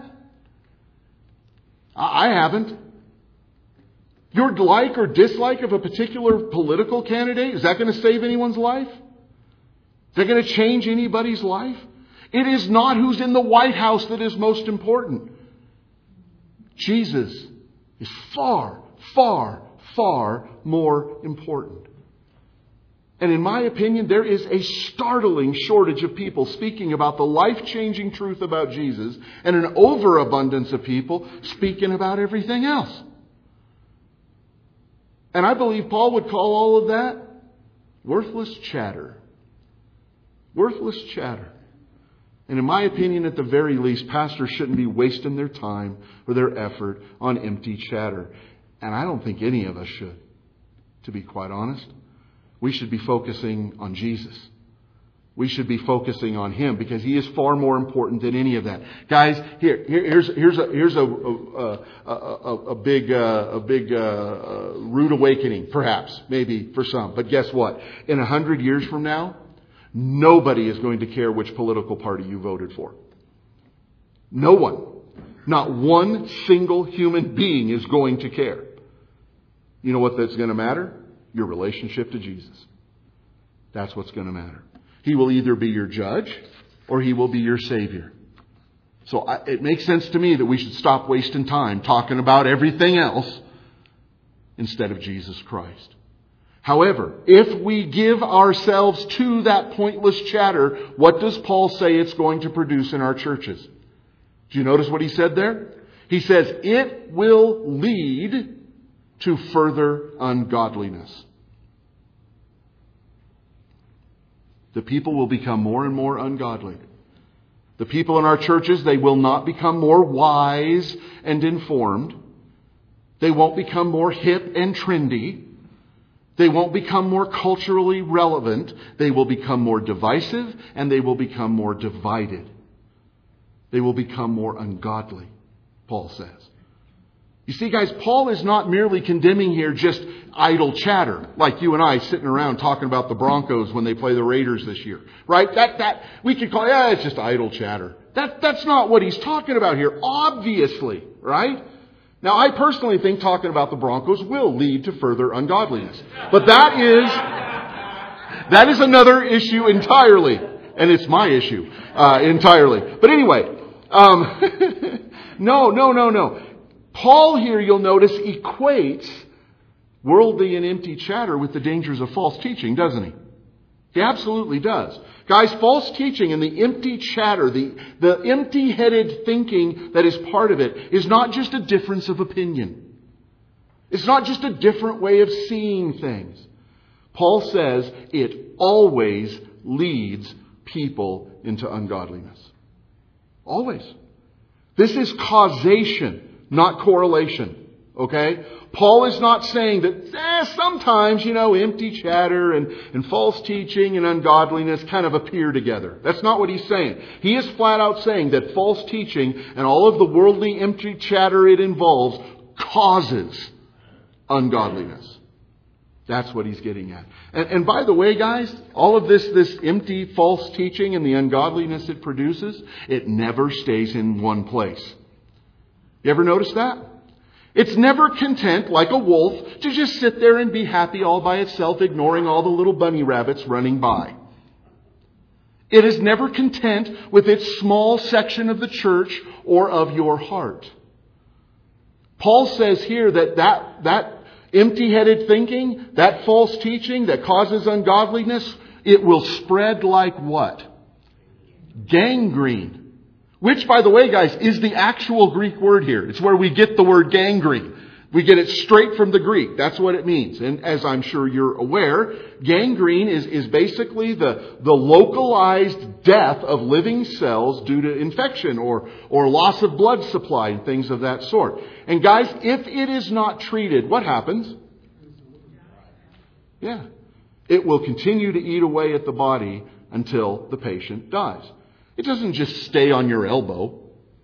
I haven't. Your like or dislike of a particular political candidate, is that going to save anyone's life? Is that going to change anybody's life? It is not who's in the White House that is most important. Jesus is far, far, far more important. And in my opinion, there is a startling shortage of people speaking about the life-changing truth about Jesus and an overabundance of people speaking about everything else. And I believe Paul would call all of that worthless chatter. Worthless chatter. And in my opinion, at the very least, pastors shouldn't be wasting their time or their effort on empty chatter. And I don't think any of us should, to be quite honest. We should be focusing on Jesus. We should be focusing on Him because He is far more important than any of that. Guys, here's a big rude awakening, perhaps, maybe for some. But guess what? In 100 years from now, nobody is going to care which political party you voted for. No one. Not one single human being is going to care. You know what that's going to matter? Your relationship to Jesus. That's what's going to matter. He will either be your judge or He will be your Savior. So it makes sense to me that we should stop wasting time talking about everything else instead of Jesus Christ. However, if we give ourselves to that pointless chatter, what does Paul say it's going to produce in our churches? Do you notice what he said there? He says, it will lead to further ungodliness. The people will become more and more ungodly. The people in our churches, they will not become more wise and informed. They won't become more hip and trendy. They won't become more culturally relevant. They will become more divisive and they will become more divided. They will become more ungodly, Paul says. You see, guys, Paul is not merely condemning here just idle chatter, like you and I sitting around talking about the Broncos when they play the Raiders this year, right? That we could call, it's just idle chatter. That's not what he's talking about here, obviously, right? Now, I personally think talking about the Broncos will lead to further ungodliness, but that is another issue entirely, and it's my issue entirely. But anyway, no. Paul here, you'll notice, equates worldly and empty chatter with the dangers of false teaching, doesn't he? He absolutely does. Guys, false teaching and the empty chatter, the empty-headed thinking that is part of it is not just a difference of opinion. It's not just a different way of seeing things. Paul says it always leads people into ungodliness. Always. This is causation, not correlation. Okay? Paul is not saying that sometimes, empty chatter and false teaching and ungodliness kind of appear together. That's not what he's saying. He is flat out saying that false teaching and all of the worldly empty chatter it involves causes ungodliness. That's what he's getting at. And by the way, guys, all of this empty false teaching and the ungodliness it produces, it never stays in one place. You ever notice that? It's never content, like a wolf, to just sit there and be happy all by itself, ignoring all the little bunny rabbits running by. It is never content with its small section of the church or of your heart. Paul says here that empty-headed thinking, that false teaching that causes ungodliness, it will spread like what? Gangrene. Which, by the way, guys, is the actual Greek word here. It's where we get the word gangrene. We get it straight from the Greek. That's what it means. And as I'm sure you're aware, gangrene is basically the localized death of living cells due to infection or loss of blood supply and things of that sort. And guys, if it is not treated, what happens? Yeah. It will continue to eat away at the body until the patient dies. It doesn't just stay on your elbow,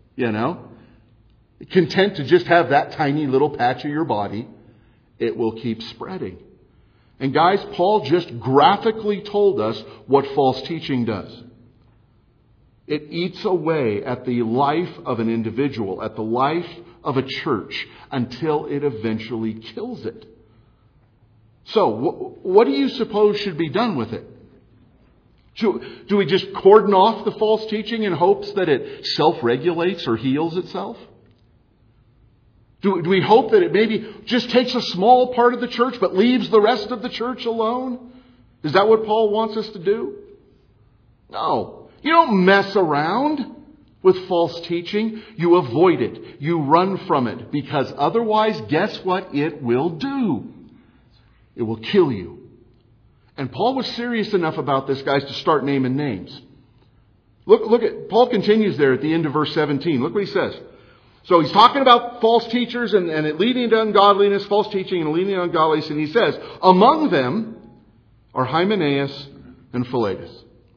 Content to just have that tiny little patch of your body. It will keep spreading. And guys, Paul just graphically told us what false teaching does. It eats away at the life of an individual, at the life of a church, until it eventually kills it. So, what do you suppose should be done with it? Do we just cordon off the false teaching in hopes that it self-regulates or heals itself? Do we hope that it maybe just takes a small part of the church but leaves the rest of the church alone? Is that what Paul wants us to do? No. You don't mess around with false teaching. You avoid it. You run from it. Because otherwise, guess what it will do? It will kill you. And Paul was serious enough about this, guys, to start naming names. Look at, Paul continues there at the end of verse 17. Look what he says. So he's talking about false teachers and it leading to ungodliness, false teaching and leading to ungodliness. And he says, among them are Hymenaeus and Philetus,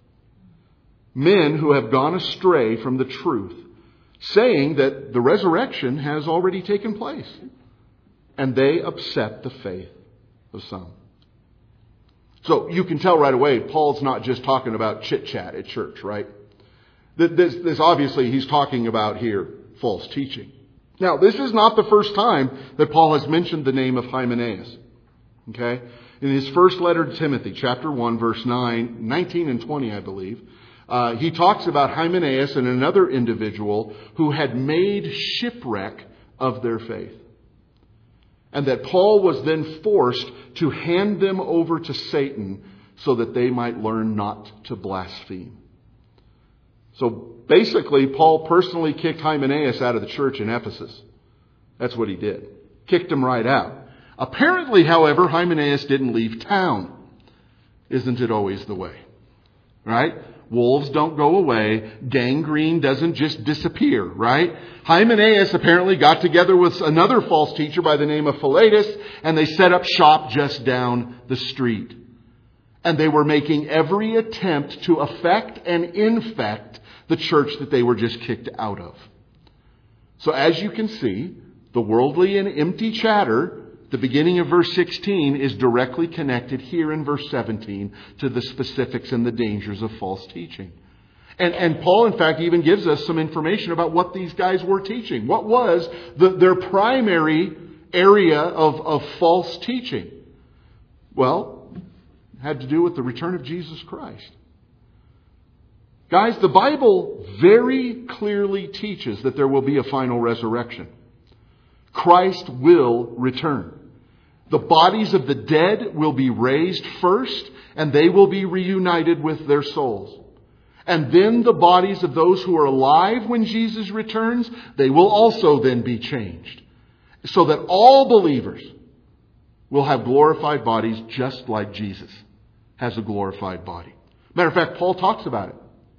men who have gone astray from the truth, saying that the resurrection has already taken place. And they upset the faith of some. So you can tell right away, Paul's not just talking about chit-chat at church, right? This obviously he's talking about here false teaching. Now, this is not the first time that Paul has mentioned the name of Hymenaeus. Okay? In his first letter to Timothy, chapter 1, verse 19 and 20, I believe, he talks about Hymenaeus and another individual who had made shipwreck of their faith. And that Paul was then forced to hand them over to Satan so that they might learn not to blaspheme. So basically, Paul personally kicked Hymenaeus out of the church in Ephesus. That's what he did. Kicked him right out. Apparently, however, Hymenaeus didn't leave town. Isn't it always the way? Right? Wolves don't go away. Gangrene doesn't just disappear, right? Hymenaeus apparently got together with another false teacher by the name of Philetus, and they set up shop just down the street. And they were making every attempt to affect and infect the church that they were just kicked out of. So as you can see, the worldly and empty chatter, the beginning of verse 16, is directly connected here in verse 17 to the specifics and the dangers of false teaching. And Paul, in fact, even gives us some information about what these guys were teaching. What was their primary area of false teaching? Well, it had to do with the return of Jesus Christ. Guys, the Bible very clearly teaches that there will be a final resurrection. Christ will return. The bodies of the dead will be raised first, and they will be reunited with their souls. And then the bodies of those who are alive when Jesus returns, they will also then be changed. So that all believers will have glorified bodies just like Jesus has a glorified body. Matter of fact, Paul talks about it.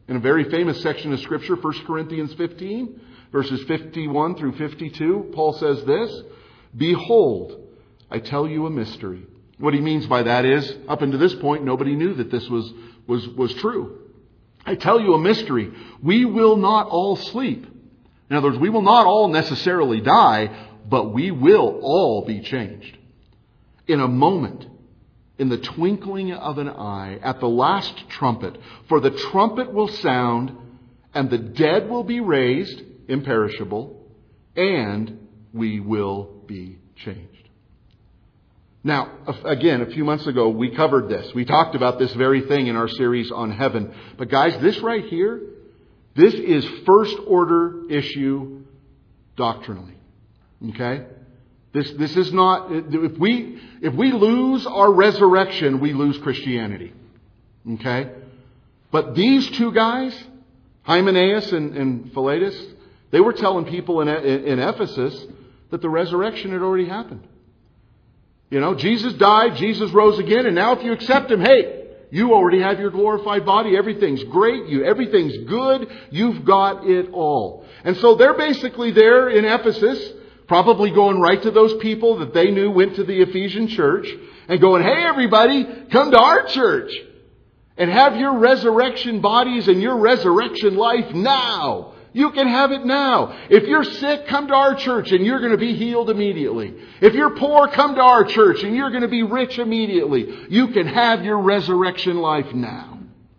In a very famous section of Scripture, 1 Corinthians 15, verses 51 through 52, Paul says this, "Behold, I tell you a mystery." What he means by that is, up until this point, nobody knew that this was true. "I tell you a mystery. We will not all sleep." In other words, we will not all necessarily die, but we will all be changed. In a moment, in the twinkling of an eye, at the last trumpet. For the trumpet will sound, and the dead will be raised, imperishable, and we will be changed. Now, again, a few months ago, we covered this. We talked about this very thing in our series on heaven. But guys, this right here, this is first order issue doctrinally. Okay? This is not, if we lose our resurrection, we lose Christianity. Okay? But these two guys, Hymenaeus and Philetus, they were telling people in Ephesus that the resurrection had already happened. You know, Jesus died, Jesus rose again, and now if you accept Him, hey, you already have your glorified body. Everything's great. Everything's good. You've got it all. And so they're basically there in Ephesus, probably going right to those people that they knew went to the Ephesian church and going, "Hey, everybody, come to our church and have your resurrection bodies and your resurrection life now. You can have it now. If you're sick, come to our church and you're going to be healed immediately. If you're poor, come to our church and you're going to be rich immediately. You can have your resurrection life now."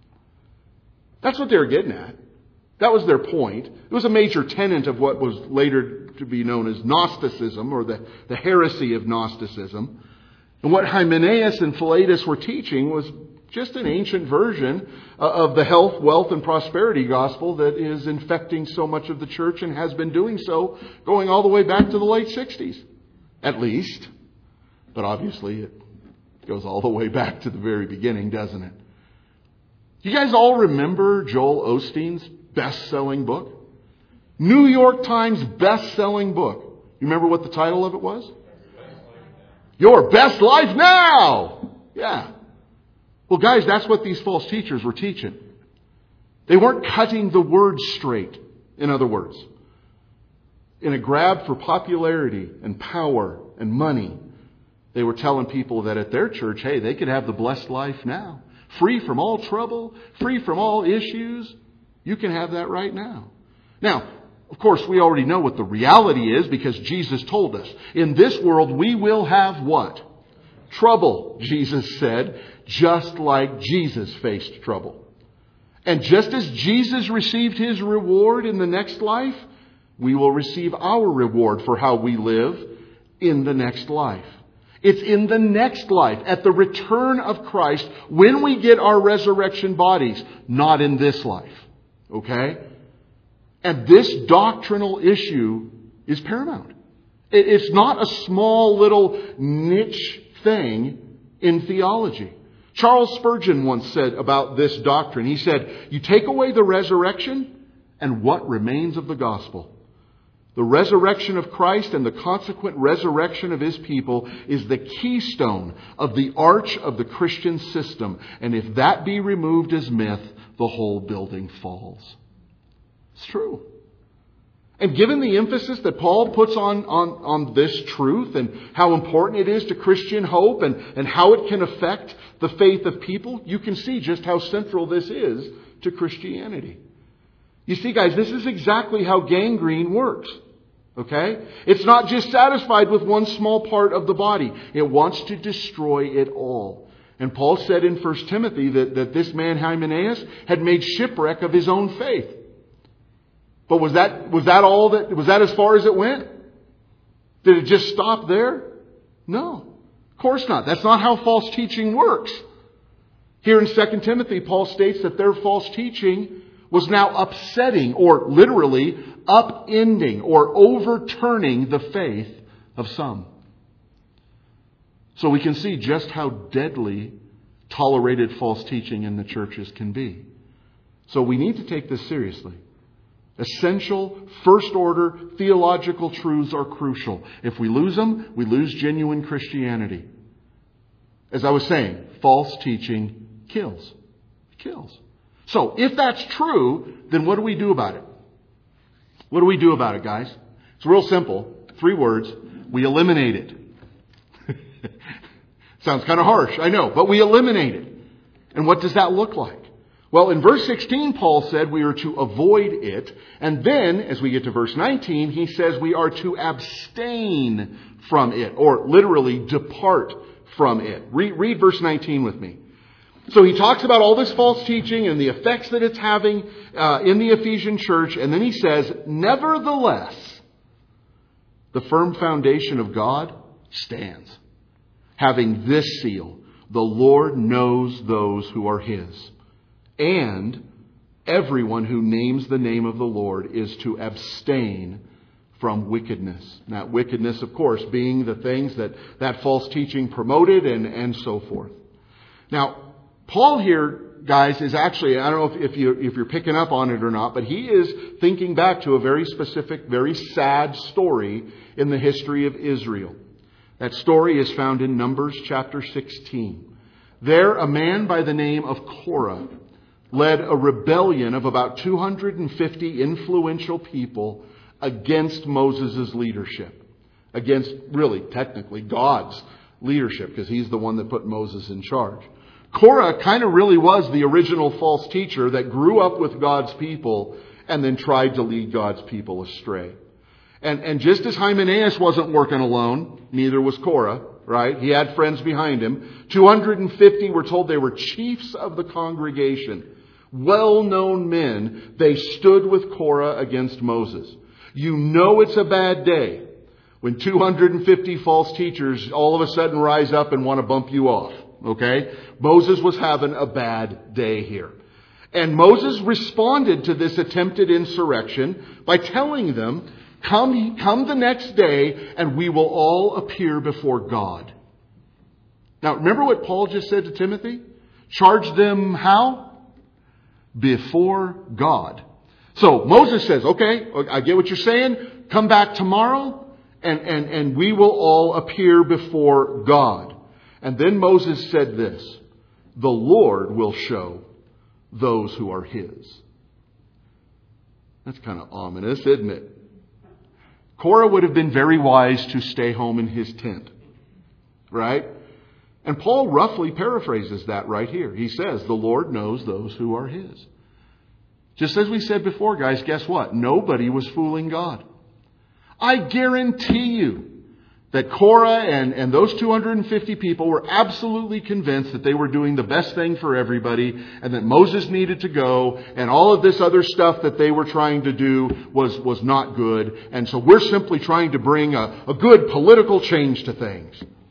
That's what they were getting at. That was their point. It was a major tenet of what was later to be known as Gnosticism, or the heresy of Gnosticism. And what Hymenaeus and Philetus were teaching was just an ancient version of the health, wealth, and prosperity gospel that is infecting so much of the church and has been doing so going all the way back to the late 60s, at least. But obviously it goes all the way back to the very beginning, doesn't it? You guys all remember Joel Osteen's best-selling book? New York Times best-selling book. You remember what the title of it was? Your Best Life Now! Yeah. Well, guys, that's what these false teachers were teaching. They weren't cutting the words straight, in other words. In a grab for popularity and power and money, they were telling people that at their church, hey, they could have the blessed life now. Free from all trouble, free from all issues. You can have that right now. Now, of course, we already know what the reality is because Jesus told us. In this world, we will have what? Trouble, Jesus said, just like Jesus faced trouble. And just as Jesus received His reward in the next life, we will receive our reward for how we live in the next life. It's in the next life, at the return of Christ, when we get our resurrection bodies, not in this life. Okay? And this doctrinal issue is paramount. It's not a small little niche thing in theology. Charles Spurgeon once said about this doctrine, he said, "You take away the resurrection, and what remains of the gospel? The resurrection of Christ and the consequent resurrection of His people is the keystone of the arch of the Christian system. And if that be removed as myth, the whole building falls." It's true. And given the emphasis that Paul puts on this truth and how important it is to Christian hope and how it can affect the faith of people, you can see just how central this is to Christianity. You see, guys, this is exactly how gangrene works. Okay? It's not just satisfied with one small part of the body. It wants to destroy it all. And Paul said in 1 Timothy that this man Hymenaeus had made shipwreck of his own faith. But was that all that was that as far as it went? Did it just stop there? No. Of course not. That's not how false teaching works. Here in 2 Timothy, Paul states that their false teaching was now upsetting, or literally upending or overturning the faith of some. So we can see just how deadly tolerated false teaching in the churches can be. So we need to take this seriously. Essential, first-order theological truths are crucial. If we lose them, we lose genuine Christianity. As I was saying, false teaching kills. It kills. So, if that's true, then what do we do about it? What do we do about it, guys? It's real simple. 3 words. We eliminate it. Sounds kind of harsh, I know, but we eliminate it. And what does that look like? Well, in verse 16, Paul said we are to avoid it. And then, as we get to verse 19, he says we are to abstain from it, or literally depart from it. Read verse 19 with me. So he talks about all this false teaching and the effects that it's having in the Ephesian church. And then he says, nevertheless, the firm foundation of God stands, having this seal: the Lord knows those who are His. And everyone who names the name of the Lord is to abstain from wickedness. And that wickedness, of course, being the things that false teaching promoted and so forth. Now, Paul here, guys, is actually, I don't know if you're picking up on it or not, but he is thinking back to a very specific, very sad story in the history of Israel. That story is found in Numbers chapter 16. There, a man by the name of Korah led a rebellion of about 250 influential people against Moses' leadership. Against, really, technically, God's leadership, because he's the one that put Moses in charge. Korah kind of really was the original false teacher that grew up with God's people and then tried to lead God's people astray. And just as Hymenaeus wasn't working alone, neither was Korah, right? He had friends behind him. 250 were told they were chiefs of the congregation. Well-known men. They stood with Korah against Moses. You know it's a bad day when 250 false teachers all of a sudden rise up and want to bump you off. Okay? Moses was having a bad day here. And Moses responded to this attempted insurrection by telling them, come the next day and we will all appear before God. Now, remember what Paul just said to Timothy? Charge them how? Before God. So Moses says, okay, I get what you're saying. Come back tomorrow and we will all appear before God. And then Moses said this: the Lord will show those who are His. That's kind of ominous, isn't it? Korah would have been very wise to stay home in his tent. Right? And Paul roughly paraphrases that right here. He says, the Lord knows those who are His. Just as we said before, guys, guess what? Nobody was fooling God. I guarantee you that Korah and those 250 people were absolutely convinced that they were doing the best thing for everybody and that Moses needed to go and all of this other stuff that they were trying to do was not good. And so we're simply trying to bring a good political change to things.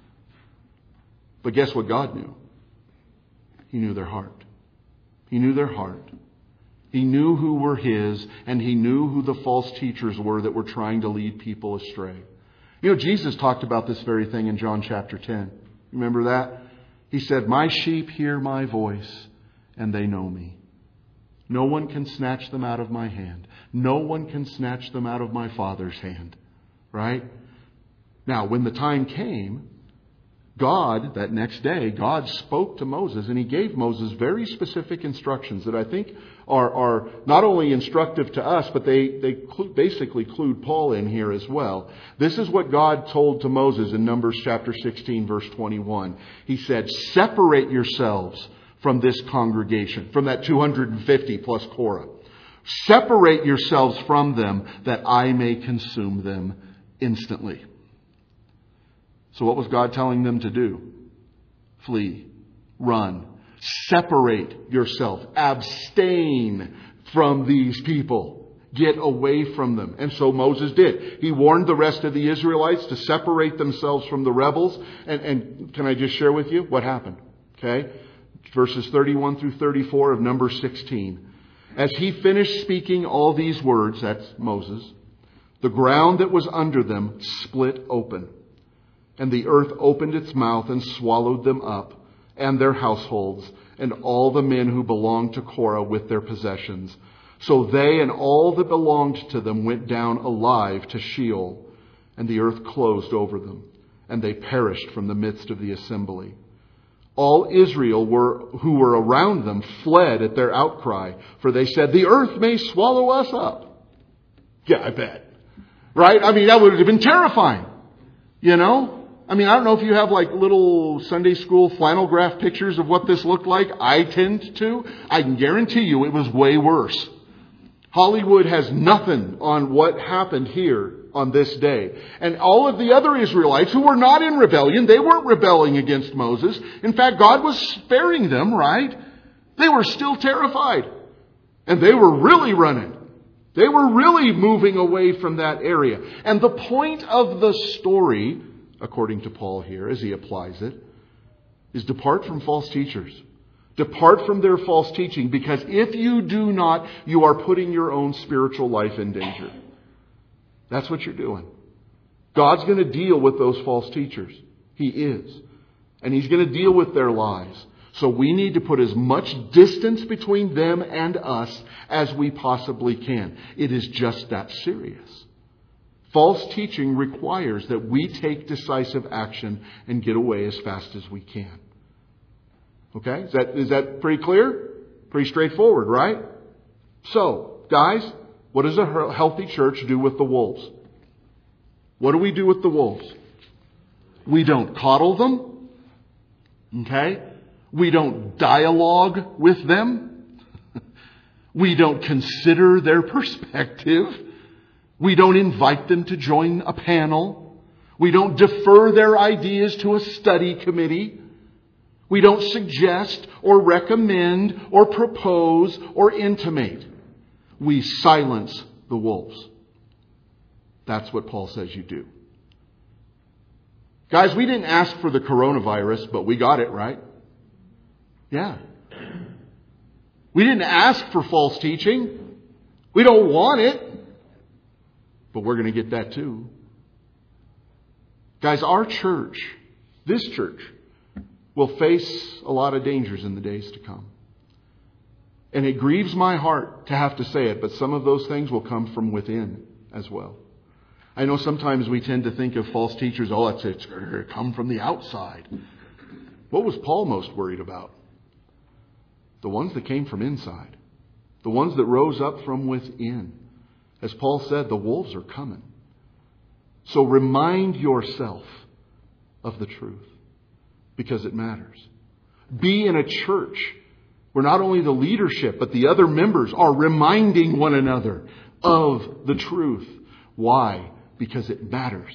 But guess what God knew? He knew their heart. He knew their heart. He knew who were His, and He knew who the false teachers were that were trying to lead people astray. You know, Jesus talked about this very thing in John chapter 10. Remember that? He said, my sheep hear my voice, and they know me. No one can snatch them out of my hand. No one can snatch them out of my Father's hand. Right? Now, when the time came, God, that next day, God spoke to Moses, and He gave Moses very specific instructions that I think are not only instructive to us, but they basically clued Paul in here as well. This is what God told to Moses in Numbers chapter 16, verse 21. He said, separate yourselves from this congregation, from that 250 plus Korah. Separate yourselves from them that I may consume them instantly. So what was God telling them to do? Flee. Run. Separate yourself. Abstain from these people. Get away from them. And so Moses did. He warned the rest of the Israelites to separate themselves from the rebels. And can I just share with you what happened? Okay. Verses 31 through 34 of Numbers 16. As he finished speaking all these words, that's Moses, the ground that was under them split open. And the earth opened its mouth and swallowed them up and their households and all the men who belonged to Korah with their possessions. So they and all that belonged to them went down alive to Sheol, and the earth closed over them, and they perished from the midst of the assembly. All Israel who were around them fled at their outcry, for they said, "The earth may swallow us up." Yeah, I bet. Right? I mean, that would have been terrifying. You know? I mean, I don't know if you have like little Sunday school flannel graph pictures of what this looked like. I tend to. I can guarantee you it was way worse. Hollywood has nothing on what happened here on this day. And all of the other Israelites who were not in rebellion, they weren't rebelling against Moses. In fact, God was sparing them, right? They were still terrified. And they were really running. They were really moving away from that area. And the point of the story, according to Paul here, as he applies it, is depart from false teachers. Depart from their false teaching, because if you do not, you are putting your own spiritual life in danger. That's what you're doing. God's going to deal with those false teachers. He is. And He's going to deal with their lies. So we need to put as much distance between them and us as we possibly can. It is just that serious. False teaching requires that we take decisive action and get away as fast as we can. Okay? Is that pretty clear? Pretty straightforward, right? So, guys, what does a healthy church do with the wolves? What do we do with the wolves? We don't coddle them. Okay? We don't dialogue with them. We don't consider their perspective. We don't invite them to join a panel. We don't defer their ideas to a study committee. We don't suggest or recommend or propose or intimate. We silence the wolves. That's what Paul says you do. Guys, we didn't ask for the coronavirus, but we got it, right? Yeah. We didn't ask for false teaching. We don't want it. But we're going to get that too. Guys, our church, this church, will face a lot of dangers in the days to come. And it grieves my heart to have to say it, but some of those things will come from within as well. I know sometimes we tend to think of false teachers, it's going to come from the outside. What was Paul most worried about? The ones that came from inside. The ones that rose up from within. As Paul said, the wolves are coming. So remind yourself of the truth. Because it matters. Be in a church where not only the leadership, but the other members are reminding one another of the truth. Why? Because it matters.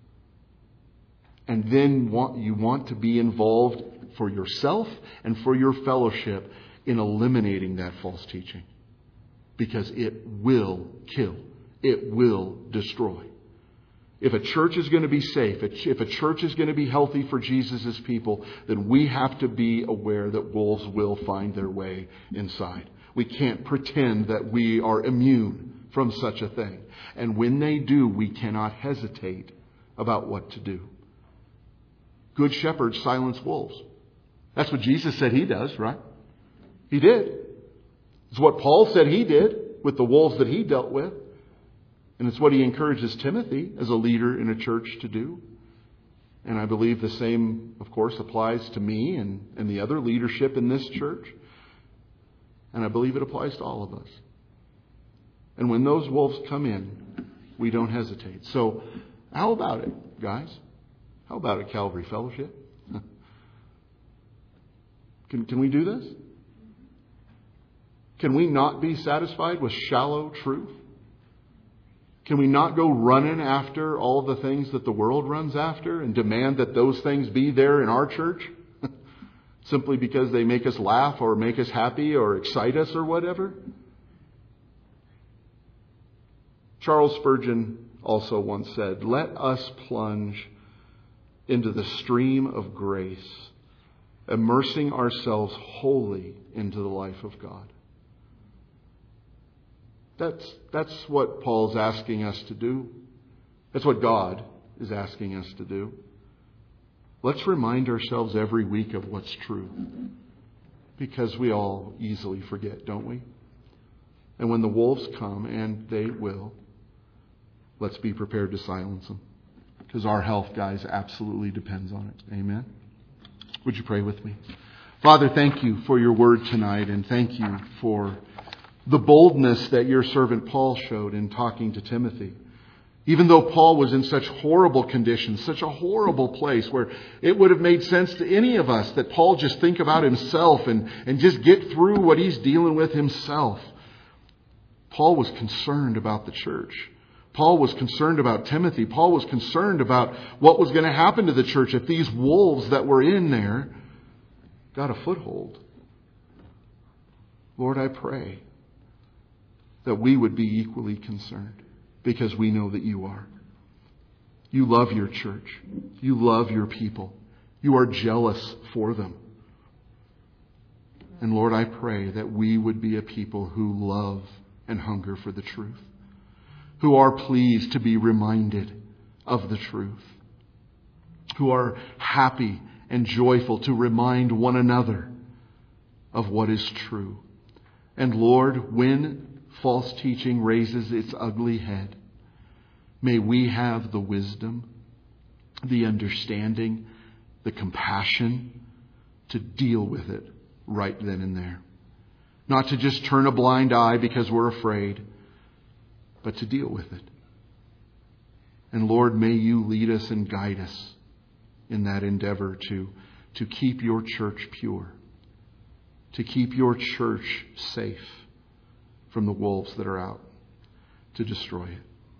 And then you want to be involved for yourself and for your fellowship in eliminating that false teaching. Because it will kill. It will destroy. If a church is going to be safe, if a church is going to be healthy for Jesus' people, then we have to be aware that wolves will find their way inside. We can't pretend that we are immune from such a thing. And when they do, we cannot hesitate about what to do. Good shepherds silence wolves. That's what Jesus said He does, right? He did. It's what Paul said he did with the wolves that he dealt with. And it's what he encourages Timothy as a leader in a church to do. And I believe the same, of course, applies to me and the other leadership in this church. And I believe it applies to all of us. And when those wolves come in, we don't hesitate. So how about it, guys? How about it, Calvary Fellowship? Can we do this? Can we not be satisfied with shallow truth? Can we not go running after all the things that the world runs after and demand that those things be there in our church? Simply because they make us laugh or make us happy or excite us or whatever? Charles Spurgeon also once said, "Let us plunge into the stream of grace, immersing ourselves wholly into the life of God." That's what Paul's asking us to do. That's what God is asking us to do. Let's remind ourselves every week of what's true. Because we all easily forget, don't we? And when the wolves come, and they will, let's be prepared to silence them. Because our health, guys, absolutely depends on it. Amen? Would you pray with me? Father, thank you for your word tonight, and thank you for the boldness that your servant Paul showed in talking to Timothy. Even though Paul was in such horrible conditions, such a horrible place where it would have made sense to any of us that Paul just think about himself and just get through what he's dealing with himself. Paul was concerned about the church. Paul was concerned about Timothy. Paul was concerned about what was going to happen to the church if these wolves that were in there got a foothold. Lord, I pray that we would be equally concerned, because we know that you are. You love your church. You love your people. You are jealous for them. And Lord, I pray that we would be a people who love and hunger for the truth, who are pleased to be reminded of the truth, who are happy and joyful to remind one another of what is true. And Lord, when false teaching raises its ugly head, may we have the wisdom, the understanding, the compassion to deal with it right then and there. Not to just turn a blind eye because we're afraid, but to deal with it. And Lord, may you lead us and guide us in that endeavor to keep your church pure, to keep your church safe from the wolves that are out to destroy it.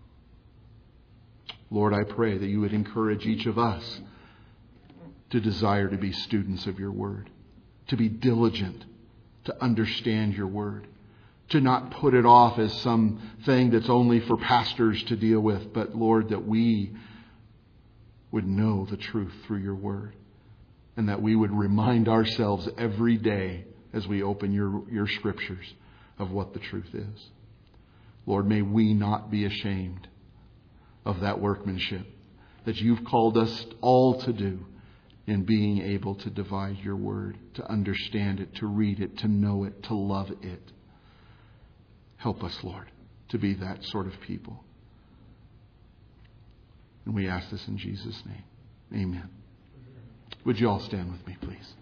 Lord, I pray that you would encourage each of us to desire to be students of your word, to be diligent, to understand your word, to not put it off as something that's only for pastors to deal with, but Lord, that we would know the truth through your word, and that we would remind ourselves every day as we open your scriptures of what the truth is. Lord, may we not be ashamed of that workmanship that you've called us all to do in being able to divide your word, to understand it, to read it, to know it, to love it. Help us, Lord, to be that sort of people. And we ask this in Jesus' name. Amen. Would you all stand with me, please?